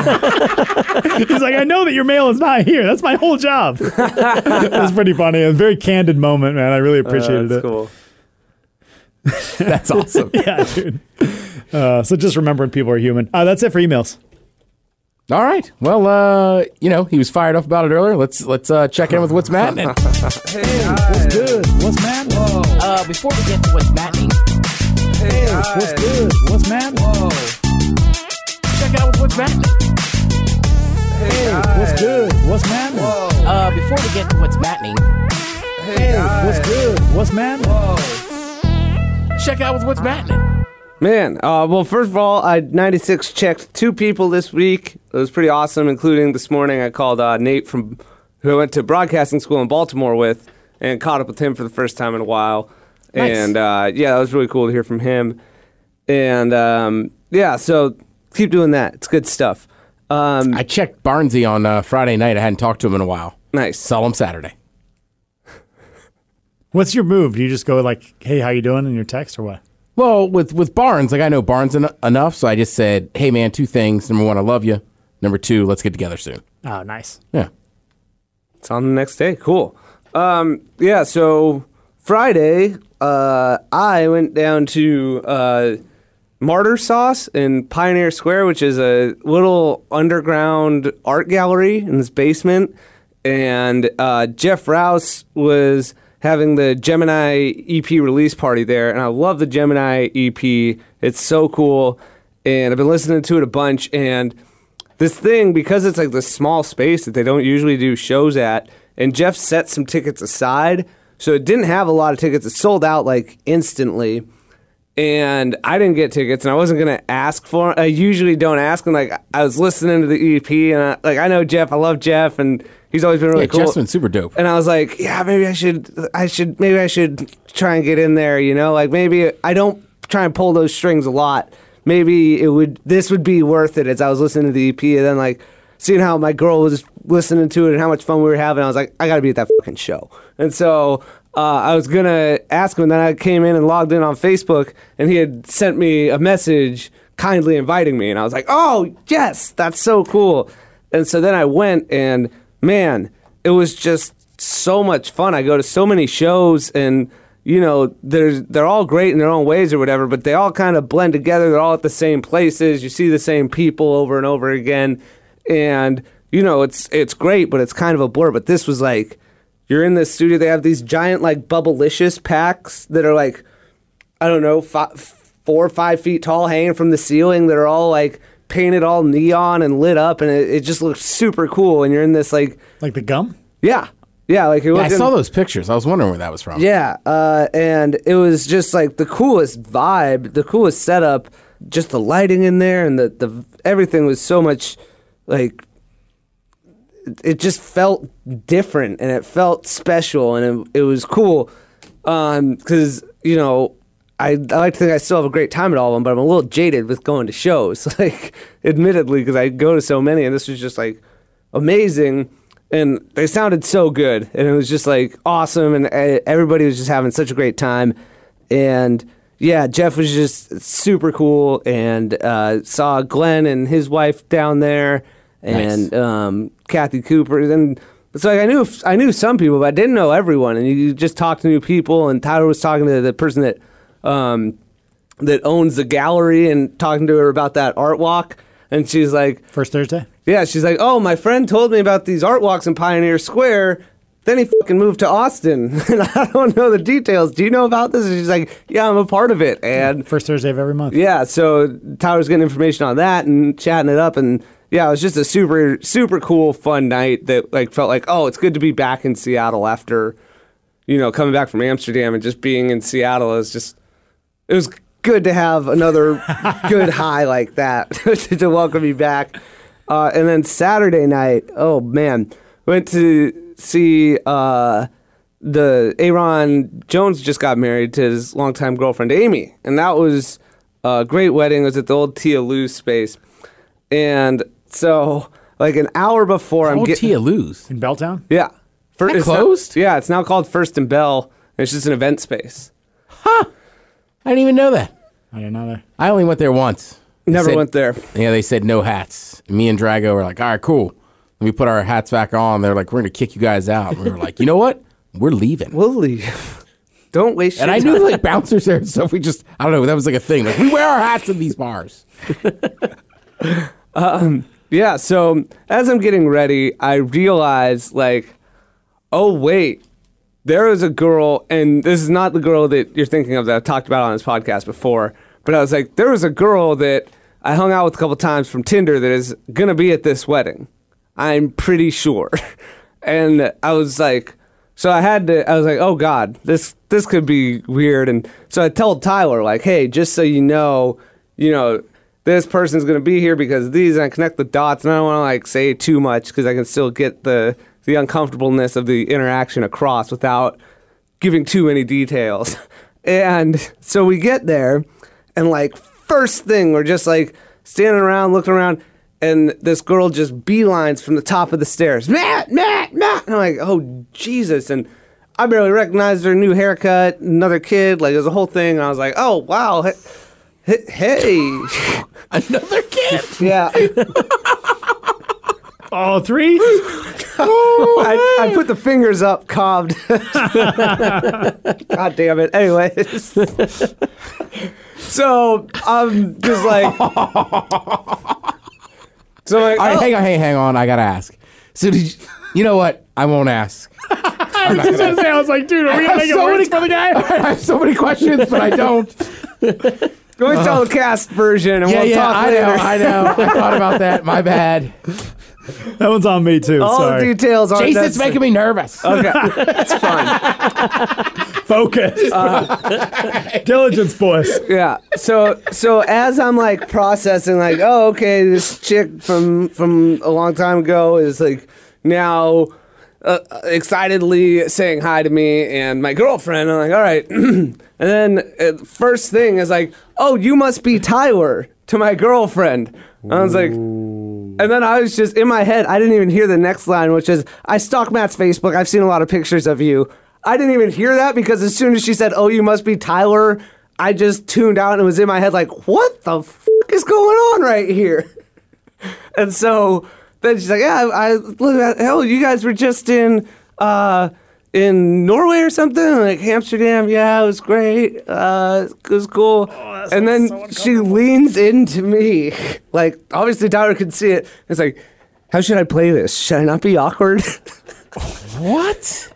like, "I know that your mail is not here. That's my whole job." It was pretty funny. It was a very candid moment, man. I really appreciated uh, that's it. Cool. That's awesome. Yeah, dude. Uh, so just remembering people are human. Uh, that's it for emails. All right. Well, uh, you know, he was fired up about it earlier. Let's let's uh, check in with what's maddening. Hey, what's good? What's mad? Uh, before we get to what's maddening, Hey, what's good? What's mad? Check out with what's maddening. Hey, what's good? What's mad? uh, before we get to what's maddening, Hey, what's good? What's mad? Check out with what's maddening. Man, uh, well, first of all, I ninety-six checked two people this week. It was pretty awesome, including this morning I called uh, Nate from, who I went to broadcasting school in Baltimore with, and caught up with him for the first time in a while. Nice. And uh, yeah, that was really cool to hear from him. And um, yeah, so keep doing that. It's good stuff. Um, I checked Barnsey on uh, Friday night. I hadn't talked to him in a while. nice. Saw him Saturday. What's your move? Do you just go like, hey, how you doing in your text or what? Well, with, with Barnes, like I know Barnes en- enough, so I just said, hey, man, two things. Number one, I love you. Number two, let's get together soon. Oh, nice. Yeah. It's on the next day. Cool. Um, yeah, so Friday, uh, I went down to uh, Martyr Sauce in Pioneer Square, which is a little underground art gallery in this basement. And uh, Jeff Rouse was having the Gemini E P release party there. And I love the Gemini E P. It's so cool. And I've been listening to it a bunch. And this thing, because it's like this small space that they don't usually do shows at, and Jeff set some tickets aside, so it didn't have a lot of tickets. It sold out like instantly, and I didn't get tickets, and I wasn't gonna ask for them. I usually don't ask, and like I was listening to the E P, and I, like I know Jeff, I love Jeff, and he's always been really Yeah, cool. Jeff's been super dope. And I was like, yeah, maybe I should, I should, maybe I should try and get in there, you know? Like maybe I don't try and pull those strings a lot. Maybe it would, this would be worth it as I was listening to the E P and then like seeing how my girl was listening to it and how much fun we were having. I was like, I gotta be at that fucking show. And so uh, I was gonna ask him, and then I came in and logged in on Facebook, and he had sent me a message kindly inviting me. And I was like, oh, yes, that's so cool. And so then I went, and man, it was just so much fun. I go to so many shows, and you know, they're they're all great in their own ways or whatever, but they all kind of blend together. They're all at the same places. You see the same people over and over again, and you know, it's it's great, but it's kind of a blur. But this was like, you're in this studio. They have these giant like Bubblicious packs that are like, I don't know, five, four or five feet tall, hanging from the ceiling. That are all like painted all neon and lit up, and it, it just looks super cool. And you're in this like, Like the gum? yeah, yeah, like it Yeah, I wasn't- saw those pictures. I was wondering where that was from. Yeah, uh, and it was just like the coolest vibe, the coolest setup, just the lighting in there, and the, the everything was so much like, it just felt different, and it felt special, and it, it was cool because, you know, I, I like to think I still have a great time at all of them, but I'm a little jaded with going to shows, like, admittedly, because I go to so many, and this was just like amazing. And they sounded so good, and it was just like awesome, and uh, everybody was just having such a great time. And yeah, Jeff was just super cool, and uh, saw Glenn and his wife down there, and Nice. um, Kathy Cooper. And it's like I knew I knew some people, but I didn't know everyone. And you just talk to new people. And Tyler was talking to the person that um, that owns the gallery, and talking to her about that art walk. And she's like, First Thursday? yeah, she's like, oh, my friend told me about these art walks in Pioneer Square. Then he fucking moved to Austin. And I don't know the details. Do you know about this? And she's like, yeah, I'm a part of it. And First Thursday of every month. yeah, so Tyler's getting information on that and chatting it up. And yeah, it was just a super, super cool, fun night that like felt like, oh, it's good to be back in Seattle after, you know, coming back from Amsterdam, and just being in Seattle is just, it was good to have another good high like that to welcome me back. Uh, and then Saturday night, oh man, went to see uh, the Aaron Jones just got married to his longtime girlfriend Amy, and that was a great wedding. It was at the old Tia Lou's space, and so like an hour before I'm Oh, getting Tia Lou's. In Belltown? yeah, Fir- That it's now- closed? yeah, it's now called First and Bell. And it's just an event space. I didn't even know that. I didn't know that. I only went there once. They Never said- went there. Yeah, they said no hats. Me and Drago were like, all right, cool. Let me put our hats back on. They're like, we're going to kick you guys out. And we were like, you know what? We're leaving. We'll leave. Don't waste And your I time. knew like bouncers there and stuff. We just, I don't know, that was like a thing. Like we wear our hats in these bars. Yeah, so as I'm getting ready, I realize, like, oh, wait, there is a girl, and this is not the girl that you're thinking of that I've talked about on this podcast before, but I was like, there was a girl that I hung out with a couple times from Tinder that is going to be at this wedding. I'm pretty sure. And I was like, so I had to, I was like, oh, God, this this could be weird. And so I told Tyler, like, hey, just so you know, you know, this person's going to be here because of these, and I connect the dots, and I don't want to, like, say too much because I can still get the, the uncomfortableness of the interaction across without giving too many details. And so we get there, and, like, first thing, we're just, like, standing around, looking around, and this girl just beelines from the top of the stairs. Matt, Matt, Matt! And I'm like, oh, Jesus. And I barely recognized her, new haircut, another kid, like, it was a whole thing, and I was like, oh, wow, hey. Hey, Another kid. yeah. All three? I, I put the fingers up, cobbed. God damn it. Anyways. So I'm just like. So I'm like, All right, oh. hang on, hey, hang on. I gotta ask. So did you, you know what? I won't ask. I was just gonna say, I was like, dude, are we gonna make it so worse many- for the guy? I have so many questions, but I don't. Go and tell the cast version, and Yeah, we'll yeah, talk I later. know, I know. I thought about that. My bad. That one's on me too. All Sorry. the details aren't Jason's necessary. making me nervous. Okay, it's fine. Focus. Uh, Diligence, boys. Yeah. So so as I'm like processing, like, oh, okay, this chick from from a long time ago is like now uh, excitedly saying hi to me and my girlfriend. I'm like, all right. And then uh, first thing is like, oh, you must be Tyler, to my girlfriend. And I was like, and then I was just in my head, I didn't even hear the next line, which is, I stalk Matt's Facebook. I've seen a lot of pictures of you. I didn't even hear that because as soon as she said, oh, you must be Tyler, I just tuned out and it was in my head like, what the f*** is going on right here? And so then she's like, yeah, I, I look at, hell, you guys were just in, uh, in Norway or something, like Amsterdam. Yeah, it was great. Uh, it was cool. Oh, and then she leans into me, like obviously Tyler could see it. It's like, how should I play this? Should I not be awkward? What?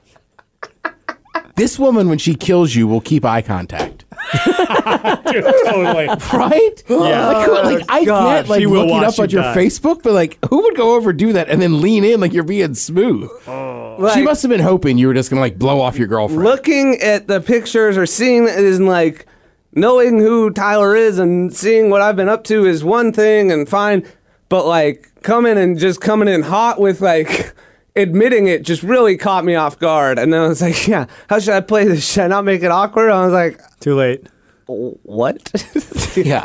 This woman, when she kills you, will keep eye contact. Dude, totally. Right? Yeah. Like, who- like, I God, get like she will looking watch up on you your die. Facebook, but like, who would go over do that and then lean in like you're being smooth? Like, She must have been hoping you were just gonna like blow off your girlfriend. looking at the pictures or seeing it is like knowing who Tyler is and seeing what I've been up to is one thing and fine, but like coming and just coming in hot with like admitting it just really caught me off guard. And then I was like, yeah, how should I play this? Should I not make it awkward? I was like, Too late. what? Yeah.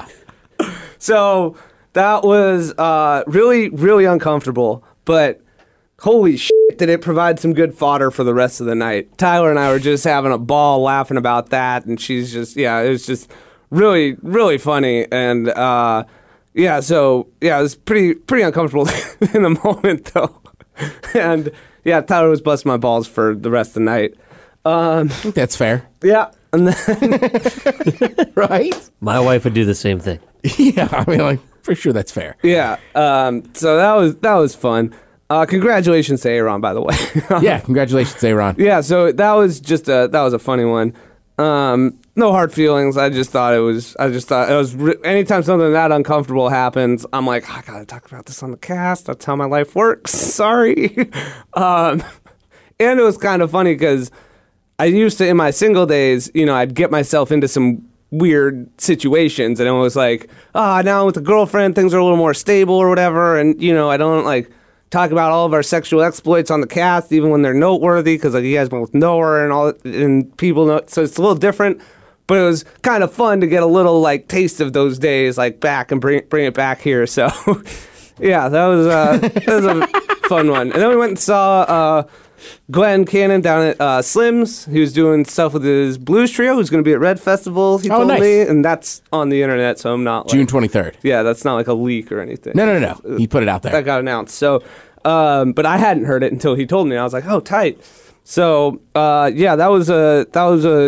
So that was uh, really, really uncomfortable, but holy shit, did it provide some good fodder for the rest of the night. Tyler and I were just having a ball laughing about that, and she's just, yeah, it was just really, really funny. And uh, yeah, so yeah, it was pretty, pretty uncomfortable in the moment, though. And yeah, Tyler was busting my balls for the rest of the night. Um, I think that's fair. yeah, and then, Right? My wife would do the same thing. Yeah. I mean, like, for sure that's fair. yeah, um, so that was that was fun. Uh, congratulations to Aaron, by the way. Yeah. Congratulations, Aaron. Yeah, so that was just a that was a funny one. Um, no hard feelings. I just thought it was. I just thought it was. Re- anytime something that uncomfortable happens, I'm like, I gotta talk about this on the cast. That's how my life works. Sorry. um, and it was kind of funny because I used to in my single days, you know, I'd get myself into some weird situations, and it was like, ah, oh, now with a girlfriend, things are a little more stable or whatever, and you know, I don't like talk about all of our sexual exploits on the cast, even when they're noteworthy, because like you guys both know her and all, and people know, so it's a little different. But it was kind of fun to get a little like taste of those days, like back and bring bring it back here. So, yeah, that was uh, that was a fun one. And then we went and saw uh, Glenn Cannon down at uh, Slim's. He was doing stuff with his blues trio. Who's going to be at Red Festival? He Oh, told nice. me, and that's on the internet, so I'm not like, June twenty-third. yeah, that's not like a leak or anything. No, no, no, no. He put it out That there. got announced. So, um, but I hadn't heard it until he told me. I was like, oh, tight. So, uh, yeah, that was a that was a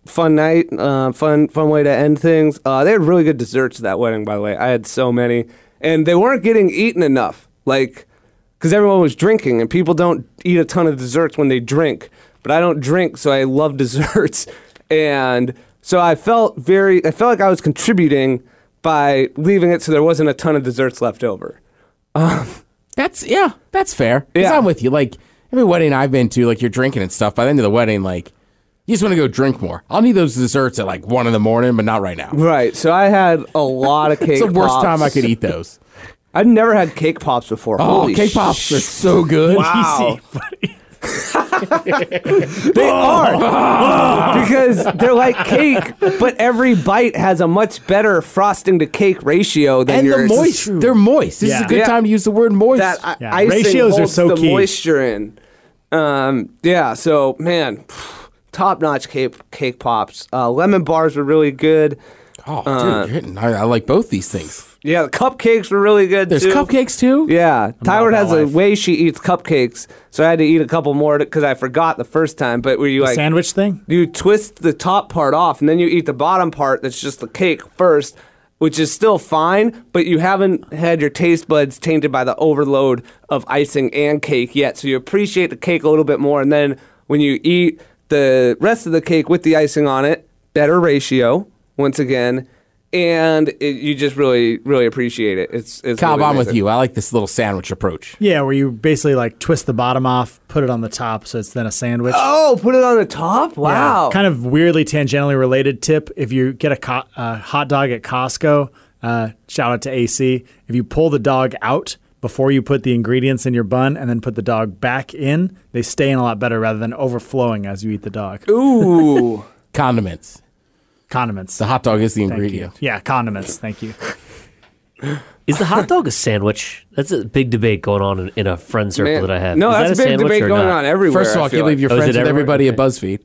fun night, uh, fun fun way to end things. Uh, they had really good desserts at that wedding, by the way. I had so many, and they weren't getting eaten enough, like because everyone was drinking, and people don't eat a ton of desserts when they drink. But I don't drink, so I love desserts, and so I felt very, I felt like I was contributing by leaving it so there wasn't a ton of desserts left over. Um, That's yeah, that's fair. 'Cause Yeah. I'm with you. Like every wedding I've been to, like you're drinking and stuff. By the end of the wedding, like you just want to go drink more. I'll need those desserts at like one in the morning, but not right now. right, so I had a lot of cake. It's the worst pops. time I could eat those. I've never had cake pops before. Oh, Holy cake pops are so good. Wow. They are because they're like cake, but every bite has a much better frosting to cake ratio than And the yours. moist, they're moist. This is Yeah. a good Yeah. time to use the word moist. That I- Yeah, icing ratios are holds so the key. moisture in. Um, yeah, so man, top notch cake cake pops. Uh, lemon bars were really good. oh, dude, uh, you're hitting. I, I like both these things. Yeah, the cupcakes were really good. There's too. cupcakes too. Yeah, Tyler about has my a life. way she eats cupcakes, so I had to eat a couple more because I forgot the first time. But were you The like sandwich thing? you twist the top part off and then you eat the bottom part that's just the cake first, which is still fine, but you haven't had your taste buds tainted by the overload of icing and cake yet. So you appreciate the cake a little bit more, and then when you eat the rest of the cake with the icing on it, better ratio once again, and it, you just really, really appreciate it. It's, it's Cobb, really I'm with amazing. you. I like this little sandwich approach. Yeah, where you basically like twist the bottom off, put it on the top, so it's then a sandwich. Oh, put it on the top? Yeah. Wow. Kind of weirdly tangentially related tip. If you get a co- uh, hot dog at Costco, uh, shout out to A C. If you pull the dog out before you put the ingredients in your bun and then put the dog back in, they stay in a lot better rather than overflowing as you eat the dog. Ooh. Condiments. Condiments. The hot dog is the Thank ingredient. you. Yeah, condiments. Thank you. Is the hot dog a sandwich? That's a big debate going on in, in a friend circle Man, that I have. no, Is that's that a big sandwich debate or going not? on everywhere. First of all, I I feel can't believe like. you're Oh, is friends it with everywhere? everybody at Okay.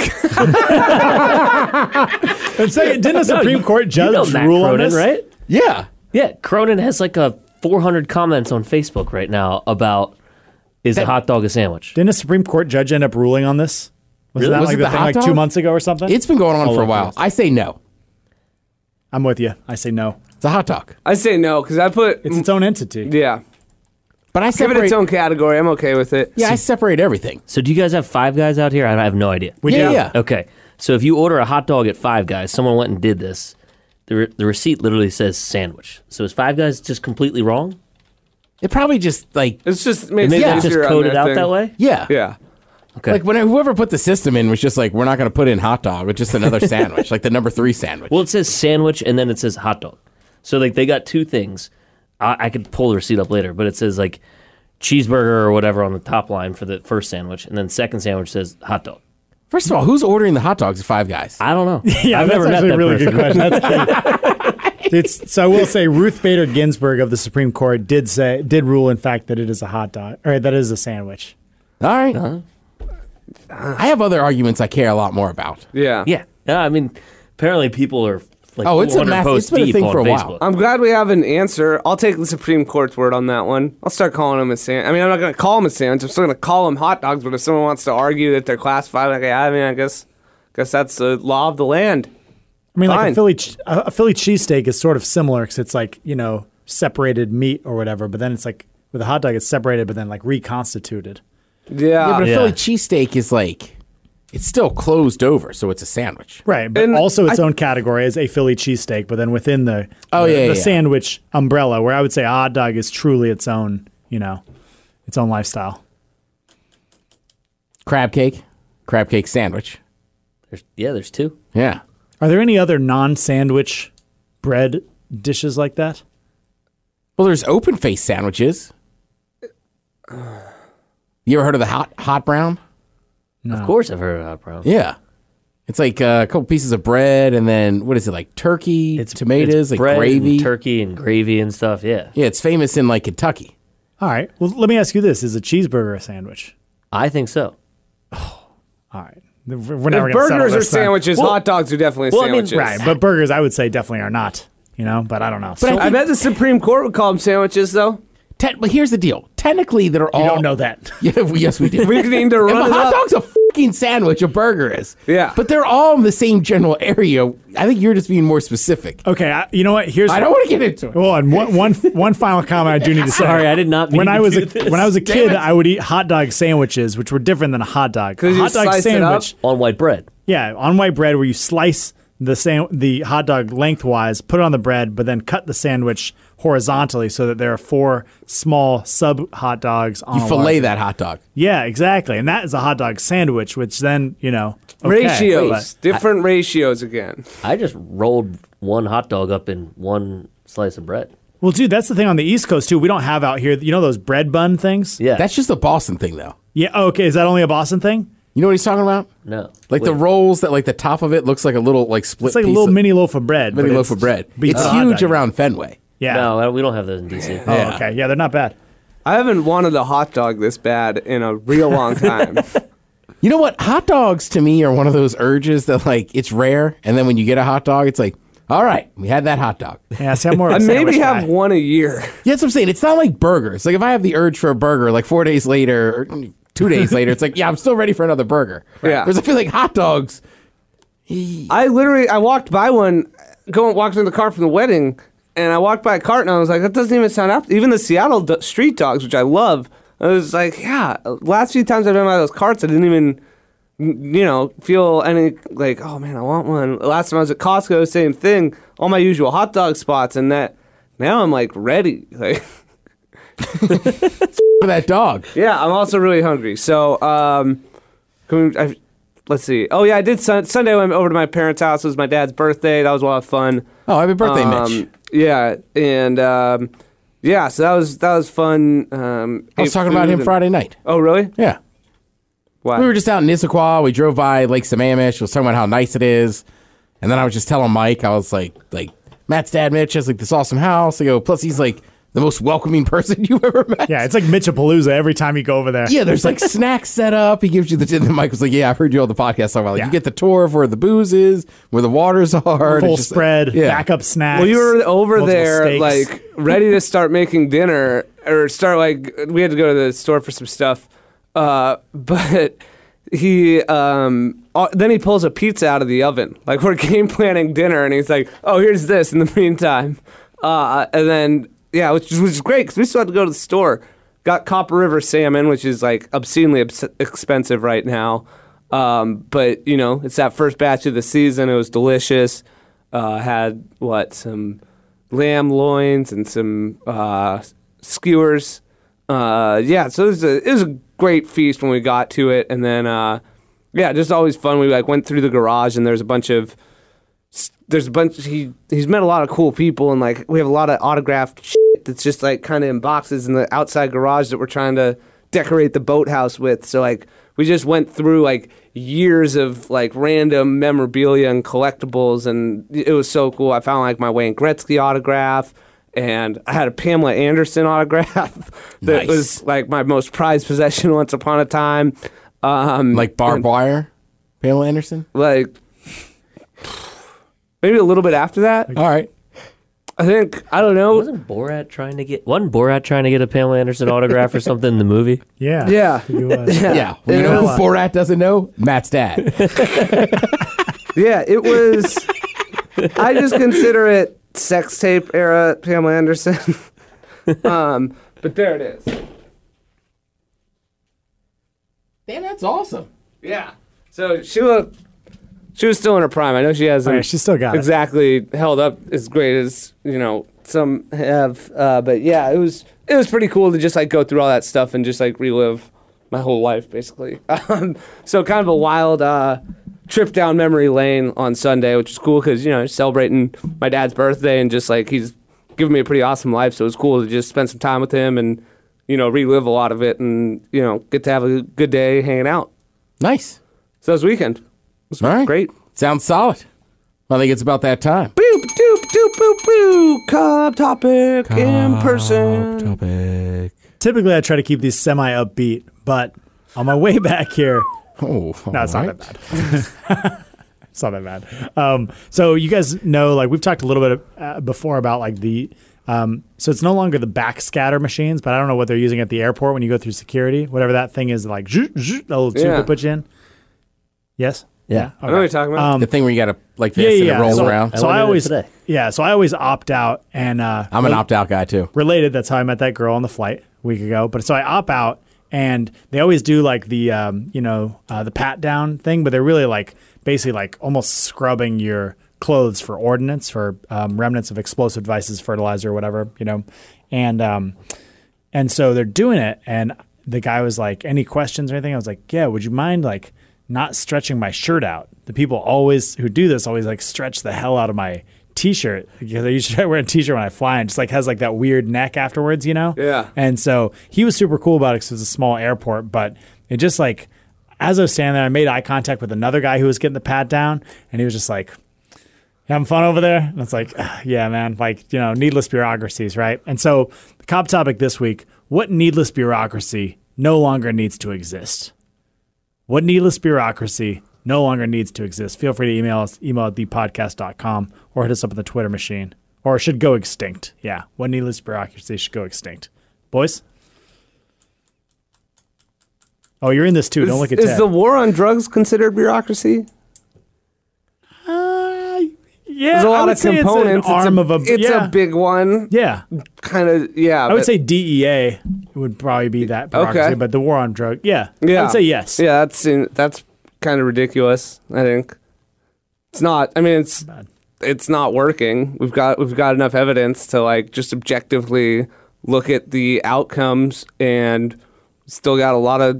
BuzzFeed. And second, didn't a Supreme Court judge You know Matt rule on Cronin, this? right? Yeah. Yeah, Cronin has like a four hundred comments on Facebook right now about is a hot dog a sandwich? Didn't a Supreme Court judge end up ruling on this? Was Really? that Was like it the the thing hot like dog? two months ago or something? It's been going on I'll for a look while. this. I say no. I'm with you. I say no. It's a hot dog. I say no because I put It's its own entity. yeah. But I Give it separate. its own category. I'm okay with it. yeah, I separate everything. So do you guys have Five Guys out here? I have no idea. We yeah, do. yeah. Okay, so if you order a hot dog at Five Guys, someone went and did this. The, re- the receipt literally says sandwich. So is Five Guys just completely wrong? It probably just like It's just makes Maybe it it's just easier on coded their out thing. that way? yeah, Yeah. Okay. Like when whoever put the system in was just like, we're not going to put in hot dog, it's just another sandwich, like the number three sandwich. Well, it says sandwich and then it says hot dog. So like they got two things. I, I could pull the receipt up later, but it says like cheeseburger or whatever on the top line for the first sandwich, and then second sandwich says hot dog. First of all, who's ordering the hot dogs at Five Guys? I don't know. Yeah, I've that's never met actually that a really person. good question. That's key. It's, so I will say Ruth Bader Ginsburg of the Supreme Court did say did rule in fact that it is a hot dog or that it is a sandwich. All right. Uh-huh. I have other arguments I care a lot more about. Yeah. Yeah. Yeah, I mean, apparently people are like Oh, it's a four hundred mass- posts it's been a deep thing on for a while. Facebook. I'm glad we have an answer. I'll take the Supreme Court's word on that one. I'll start calling them a sandwich. I mean, I'm not going to call them a sandwich. I'm still going to call them hot dogs. But if someone wants to argue that they're classified, like, I mean, I guess, guess that's the law of the land. I mean, like Fine. a Philly ch- a a Philly cheesesteak is sort of similar because it's like you know separated meat or whatever, but then it's like with a hot dog it's separated but then like reconstituted. Yeah. Yeah, but a Yeah. Philly cheesesteak is like, it's still closed over, so it's a sandwich. Right, but And also its I- own category as a Philly cheesesteak, but then within the Oh, the, yeah, the yeah. sandwich umbrella, where I would say a hot dog is truly its own, you know, its own lifestyle. Crab cake, crab cake sandwich. There's, yeah, there's two. Yeah. Are there any other non-sandwich bread dishes like that? Well, there's open face sandwiches. You ever heard of the hot hot brown? No. Of course, I've heard of hot brown. Yeah. It's like uh, a couple pieces of bread and then what is it, like turkey, It's tomatoes, like bread gravy. and turkey and gravy and stuff. Yeah, Yeah, it's famous in like Kentucky. All right. Well, let me ask you this: is a cheeseburger a sandwich? I think so. All right. We're never If gonna settle burgers are this time. sandwiches, Well- hot dogs are definitely well, I mean, sandwiches. Right, but burgers, I would say, definitely are not. You know, but I don't know. But I I bet the Supreme Court would call them sandwiches, though. Te- but here's the deal. Technically, they're all. you don't know that. Yeah, we- yes, we do. We need to If run a it hot up. dog's a f- fucking sandwich a burger is. Yeah. But they're all in the same general area. I think you're just being more specific. Okay, I, you know what? Here's I don't want to get into it. Well, and one, one, one final comment I do need to say. Sorry, I did not mean when to I was do a, this. When I was a Damn kid, it. I would eat hot dog sandwiches, which were different than a hot dog. A 'Cause you hot dog slice it up? sandwich, On white bread. yeah, on white bread where you slice the san- the hot dog lengthwise, put it on the bread, but then cut the sandwich horizontally so that there are four small sub hot dogs on You a fillet large- that hot dog. Yeah, exactly. And that is a hot dog sandwich, which then, you know, okay, Ratios, but- different ratios again. I just rolled one hot dog up in one slice of bread. Well, dude, that's the thing on the East Coast, too. We don't have out here, you know those bread bun things? Yeah. That's just a Boston thing, though. Yeah, oh, okay. Is that only a Boston thing? You know what he's talking about? no. Like the Wait. rolls that, like the top of it looks like a little like split. It's like a piece little of, mini loaf of bread. mini but loaf it's- of bread. but It's a hot huge dog. around Fenway. Yeah. No, we don't have those in D C. Oh, Yeah. okay. Yeah, they're not bad. I haven't wanted a hot dog this bad in a real long time. You know what? Hot dogs to me are one of those urges that like it's rare, and then when you get a hot dog, it's like, all right, we had that hot dog. Yeah, see, I'm more of I a sandwich maybe have guy. one a year. Yeah, that's what I'm saying. It's not like burgers. Like if I have the urge for a burger, like four days later, or two days later, it's like, yeah, I'm still ready for another burger. Yeah. Whereas I feel like hot dogs. I literally, I walked by one, going walked in the car from the wedding, and I walked by a cart, and I was like, that doesn't even sound up. Even the Seattle d- street dogs, which I love, I was like, yeah. Last few times I've been by those carts, I didn't even, you know, feel any like, oh man, I want one. Last time I was at Costco, same thing. All my usual hot dog spots, and that. Now I'm like ready. Like, For that dog. yeah, I'm also really hungry. So, um, can we, I, let's see. Oh yeah, I did sun, Sunday. I went over to my parents' house. It was my dad's birthday. That was a lot of fun. Oh, happy birthday, Um, Mitch. Yeah, and um, yeah, so that was that was fun. Um, I was ate talking about food him and- Friday night. Oh really? Yeah. Why? We were just out in Issaquah. We drove by Lake Sammamish. Was talking about how nice it is. And then I was just telling Mike, I was like, like Matt's dad, Mitch, has like this awesome house. I go, plus he's like the most welcoming person you've ever met. Yeah, it's like Mitchapalooza every time you go over there. Yeah, there's like snacks set up. He gives you the. And then Mike was like, "Yeah, I've heard you on the podcast talk about. Like, Yeah. you get the tour of where the booze is, where the waters are, and Full it's just like- spread, yeah. backup snacks. Well, you were over multiple there, steaks. like ready to start making dinner, or start like we had to go to the store for some stuff. Uh, but he um, uh, then he pulls a pizza out of the oven, like we're game planning dinner, and he's like, "Oh, here's this." In the meantime, uh, and then yeah, which which is great because we still had to go to the store. Got Copper River salmon, which is like obscenely obs- expensive right now. Um, but you know, it's that first batch of the season. It was delicious. Uh, had what some lamb loins and some uh, skewers. Uh, yeah, so it was a it was a great feast when we got to it, and then uh, yeah, just always fun. We like went through the garage, and there's a bunch of there's a bunch. He he's met a lot of cool people, and like we have a lot of autographed shit that's just like kind of in boxes in the outside garage that we're trying to decorate the boathouse with. So like we just went through like years of like random memorabilia and collectibles, and it was so cool. I found like my Wayne Gretzky autograph, and I had a Pamela Anderson autograph that Nice. was like my most prized possession once upon a time. Um, like barbed and, wire. Pamela Anderson. like maybe a little bit after that. All right. I think I don't know. Wasn't Borat trying to get wasn't Borat trying to get a Pamela Anderson autograph or something in the movie? yeah, Yeah. he was. Yeah. Well, you know who Yeah. Borat doesn't know? Matt's dad. Yeah, it was. I just consider it sex tape era Pamela Anderson. um, but there it is. Damn, that's awesome. Yeah. So she looked. She was still in her prime. I know she hasn't Oh, yeah, she still got it. exactly held up as great as you know some have. Uh, but yeah, it was it was pretty cool to just like go through all that stuff and just like relive my whole life basically. Um, so kind of a wild uh, trip down memory lane on Sunday, which is cool because you know celebrating my dad's birthday and just like he's given me a pretty awesome life. So it was cool to just spend some time with him and you know relive a lot of it and you know get to have a good day hanging out. Nice. So it was weekend. All right. Great. Sounds solid. I think it's about that time. Boop, doop, doop, boop, boop. Cobb topic in person. Topic. Typically, I try to keep these semi upbeat, but on my way back here, Oh, no, it's not that bad. It's not that bad. Um, so you guys know, like we've talked a little bit uh, before about like the. Um, so it's no longer the backscatter machines, but I don't know what they're using at the airport when you go through security. Whatever that thing is, like zzz, zzz, the little tube Yeah. they put you in. Yes. Yeah. I know what you're talking about. the thing where you got to like this Yeah, and yeah. it rolls so, around. So I I went in always, today. yeah. So I always opt out, and uh, I'm an rel- opt-out guy too. related. That's how I met that girl on the flight a week ago. But so I opt out, and they always do like the, um, you know, uh, the pat down thing, but they're really like basically like almost scrubbing your clothes for ordnance, for um, remnants of explosive devices, fertilizer, or whatever, you know, and um, and so they're doing it, and the guy was like, "Any questions or anything?" I was like, "Yeah, would you mind like not stretching my shirt out?" The people always who do this always like stretch the hell out of my t-shirt because I usually try to wear a t-shirt when I fly and just like has like that weird neck afterwards, you know? Yeah. And so he was super cool about it because it was a small airport, but it just like, as I was standing there, I made eye contact with another guy who was getting the pat down, and he was just like, having fun over there? And it's like, "Ah, yeah, man, like, you know, needless bureaucracies, right? And so the cop topic this week, what needless bureaucracy no longer needs to exist? What needless bureaucracy no longer needs to exist? Feel free to email us, email at the podcast dot com, or hit us up on the Twitter machine. Or it should go extinct. Yeah, what needless bureaucracy should go extinct? Boys? Oh, you're in this too. Don't Is, look at is Ted. the war on drugs considered bureaucracy? uh, yeah, There's a I lot would of say components. It's an arm it's a, of a, it's yeah. a big one. Yeah, Kind of, yeah. I would but- say D E A would probably be that bureaucracy, Okay. but the war on drug, yeah, yeah. I would say yes. Yeah, that's in, that's kind of ridiculous. I think it's not. I mean, it's Bad. it's not working. We've got we've got enough evidence to like just objectively look at the outcomes, and still got a lot of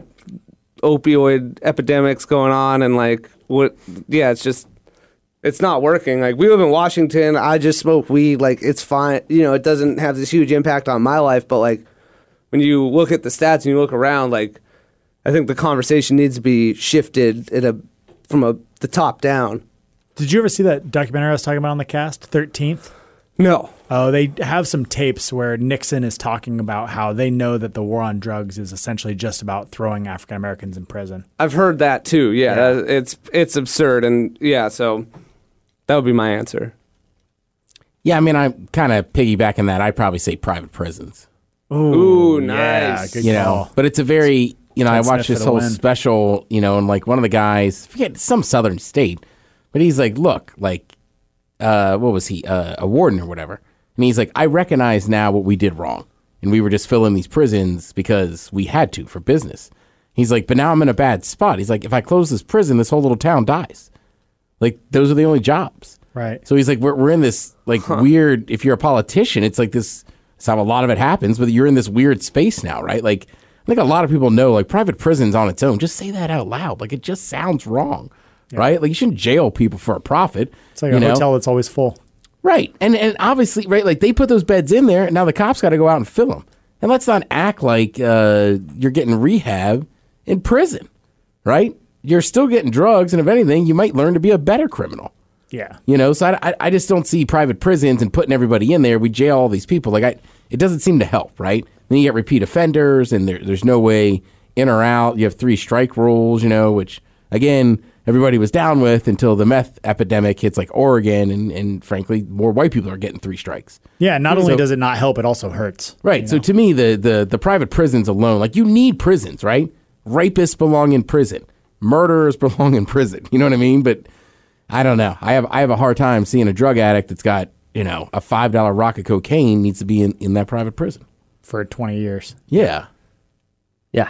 opioid epidemics going on, and like what? Yeah, it's just. It's not working. Like, we live in Washington. I just smoke weed. Like, it's fine. You know, it doesn't have this huge impact on my life. But, like, when you look at the stats and you look around, like, I think the conversation needs to be shifted at a from a the top down. Did you ever see that documentary I was talking about on the cast, thirteenth? No. Oh, they have some tapes where Nixon is talking about how they know that the war on drugs is essentially just about throwing African Americans in prison. I've heard that, too. Yeah, Yeah. that- it's it's absurd. And, yeah, so that would be my answer. Yeah, I mean, I'm kind of piggybacking that. I'd probably say private prisons. Ooh, yeah, nice. good You call. know, but it's a very, you know, Ted I watched Smith this for the whole win. special, you know, and like one of the guys, forget some southern state, but he's like, look, like, uh, what was he, uh, a warden or whatever, and he's like, I recognize now what we did wrong, and we were just filling these prisons because we had to for business. He's like, but now I'm in a bad spot. He's like, if I close this prison, this whole little town dies. Like, those are the only jobs. Right. So he's like, we're, we're in this like weird, if you're a politician, it's like this, it's how a lot of it happens, but you're in this weird space now, right? Like, I think a lot of people know, like, private prisons on its own, just say that out loud. Like, it just sounds wrong, right? Like, you shouldn't jail people for a profit. It's like you a know? hotel that's always full. Right. And and obviously, right, like, they put those beds in there, and now the cops got to go out and fill them. And let's not act like uh, you're getting rehab in prison, right? You're still getting drugs, and if anything, you might learn to be a better criminal. Yeah. You know, so I, I, I just don't see private prisons and putting everybody in there. We jail all these people. Like, I, it doesn't seem to help, right? Then you get repeat offenders, and there, there's no way in or out. You have three strike rules, you know, which, again, everybody was down with until the meth epidemic hits like Oregon, and, and frankly, more white people are getting three strikes. Yeah, not only So- does it not help, it also hurts. Right. So to me, the, the the private prisons alone, like, you need prisons, right? Rapists belong in prison. Murderers belong in prison. You know what I mean? But I don't know. I have I have a hard time seeing a drug addict that's got, you know, a five dollar rock of cocaine needs to be in, in that private prison. For twenty years. Yeah. Yeah,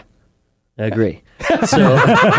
I agree. So,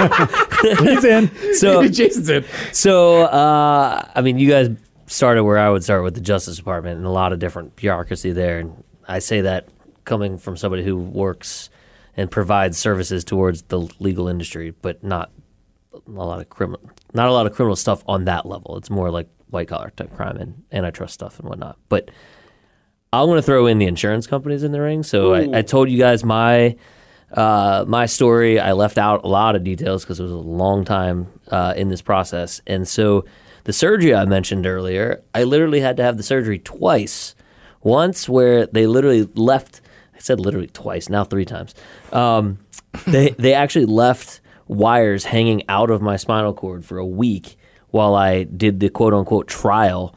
He's in. so, Jason's in. so, uh, I mean, you guys started where I would start with the Justice Department and a lot of different bureaucracy there. And I say that coming from somebody who works and provides services towards the legal industry, but not a lot of criminal, not a lot of criminal stuff on that level. It's more like white collar type crime and antitrust stuff and whatnot. But I'm going to throw in the insurance companies in the ring. So I, I told you guys my uh, my story. I left out a lot of details because it was a long time uh, in this process. And so the surgery I mentioned earlier, I literally had to have the surgery twice. Once where they literally left. I said literally twice, now three times. Um, they they actually left wires hanging out of my spinal cord for a week while I did the quote unquote trial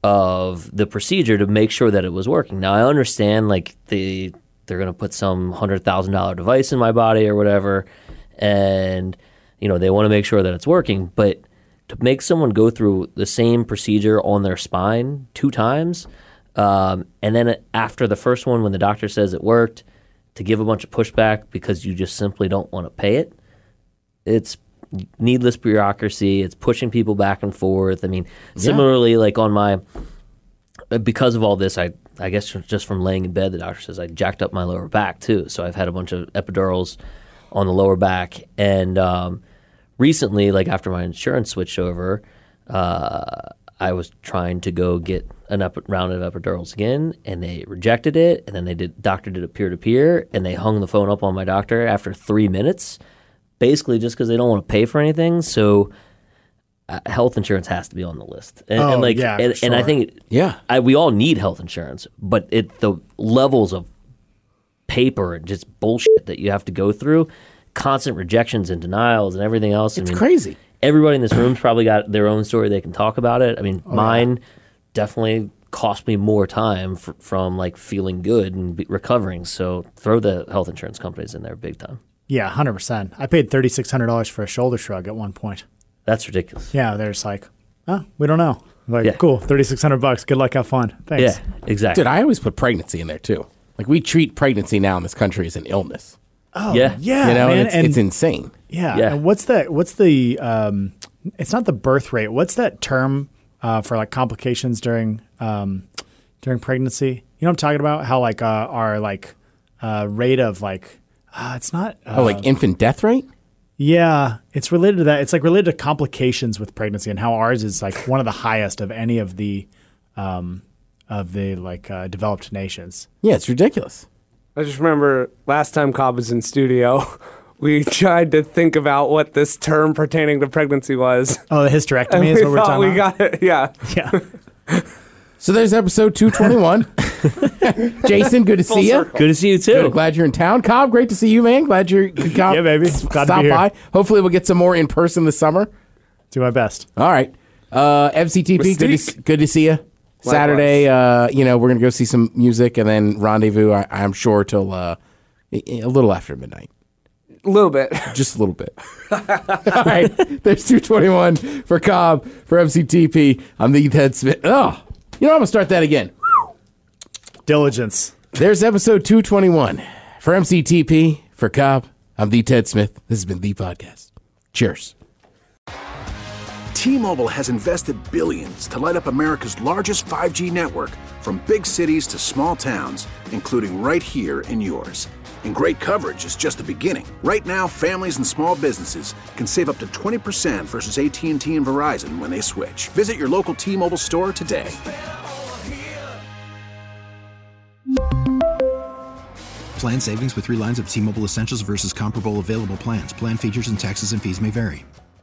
of the procedure to make sure that it was working. Now I understand like the they're gonna put some hundred thousand dollar device in my body or whatever, and you know, they want to make sure that it's working. But to make someone go through the same procedure on their spine two times, um, and then after the first one, when the doctor says it worked, to give a bunch of pushback because you just simply don't want to pay it, it's needless bureaucracy. It's pushing people back and forth. I mean, yeah. similarly, like on my, because of all this, I I guess just from laying in bed, the doctor says I jacked up my lower back too. So I've had a bunch of epidurals on the lower back. And um, recently, like after my insurance switched over, uh, I was trying to go get an up round of epidurals again, and they rejected it. And then they did doctor did a peer to peer, and they hung the phone up on my doctor after three minutes, basically just because they don't want to pay for anything. So uh, health insurance has to be on the list, and, oh, and like, yeah, and, sure. and I think yeah, I, we all need health insurance, but it the levels of paper and just bullshit that you have to go through, constant rejections and denials and everything else. It's I mean, crazy. Everybody in this room's probably got their own story. They can talk about it. I mean, oh, mine yeah. definitely cost me more time f- from like feeling good and be recovering. So throw the health insurance companies in there big time. Yeah, one hundred percent. I paid three thousand six hundred dollars for a shoulder shrug at one point. That's ridiculous. Yeah, they're just like, oh, we don't know. Like, Yeah. cool, thirty six hundred bucks. Good luck, have fun. Thanks. Yeah, exactly. Dude, I always put pregnancy in there too. Like we treat pregnancy now in this country as an illness. Oh, Yeah. yeah, You know, man. and it's, and, it's insane. yeah. Yeah. And what's that? What's the? Um, it's not the birth rate. What's that term uh, for like complications during um, during pregnancy? You know what I'm talking about? How like uh, our like uh, rate of like uh, it's not. Uh, Oh, like infant death rate? Yeah, it's related to that. It's like related to complications with pregnancy and how ours is like one of the highest of any of the um, of the like uh, developed nations. Yeah, it's ridiculous. I just remember last time Cobb was in studio, we tried to think about what this term pertaining to pregnancy was. Oh, the And hysterectomy we is what we're thought talking we about. got it. Yeah. Yeah. So there's episode two twenty-one. Jason, good to see you. Good to see you too. Good. Glad you're in town. Cobb, great to see you, man. Glad you're could come, Yeah, baby. s- Glad to stop be here. by. Hopefully, we'll get some more in person this summer. Do my best. All right. Uh, F C T P, good to, s- good to see you. Saturday, uh, you know, we're going to go see some music and then rendezvous, I, I'm sure, till uh, a a little after midnight. A little bit. Just a little bit. All right. There's two twenty-one for Cobb, for F C T P. I'm the Ted Smith. Oh, you know, I'm going to start that again. Diligence. There's episode two twenty-one for M C T P, for Cobb. I'm the Ted Smith. This has been The Podcast. Cheers. T-Mobile has invested billions to light up America's largest five G network, from big cities to small towns, including right here in yours. And great coverage is just the beginning. Right now, families and small businesses can save up to twenty percent versus A T and T and Verizon when they switch. Visit your local T-Mobile store today. Plan savings with three lines of T-Mobile Essentials versus comparable available plans. Plan features and taxes and fees may vary.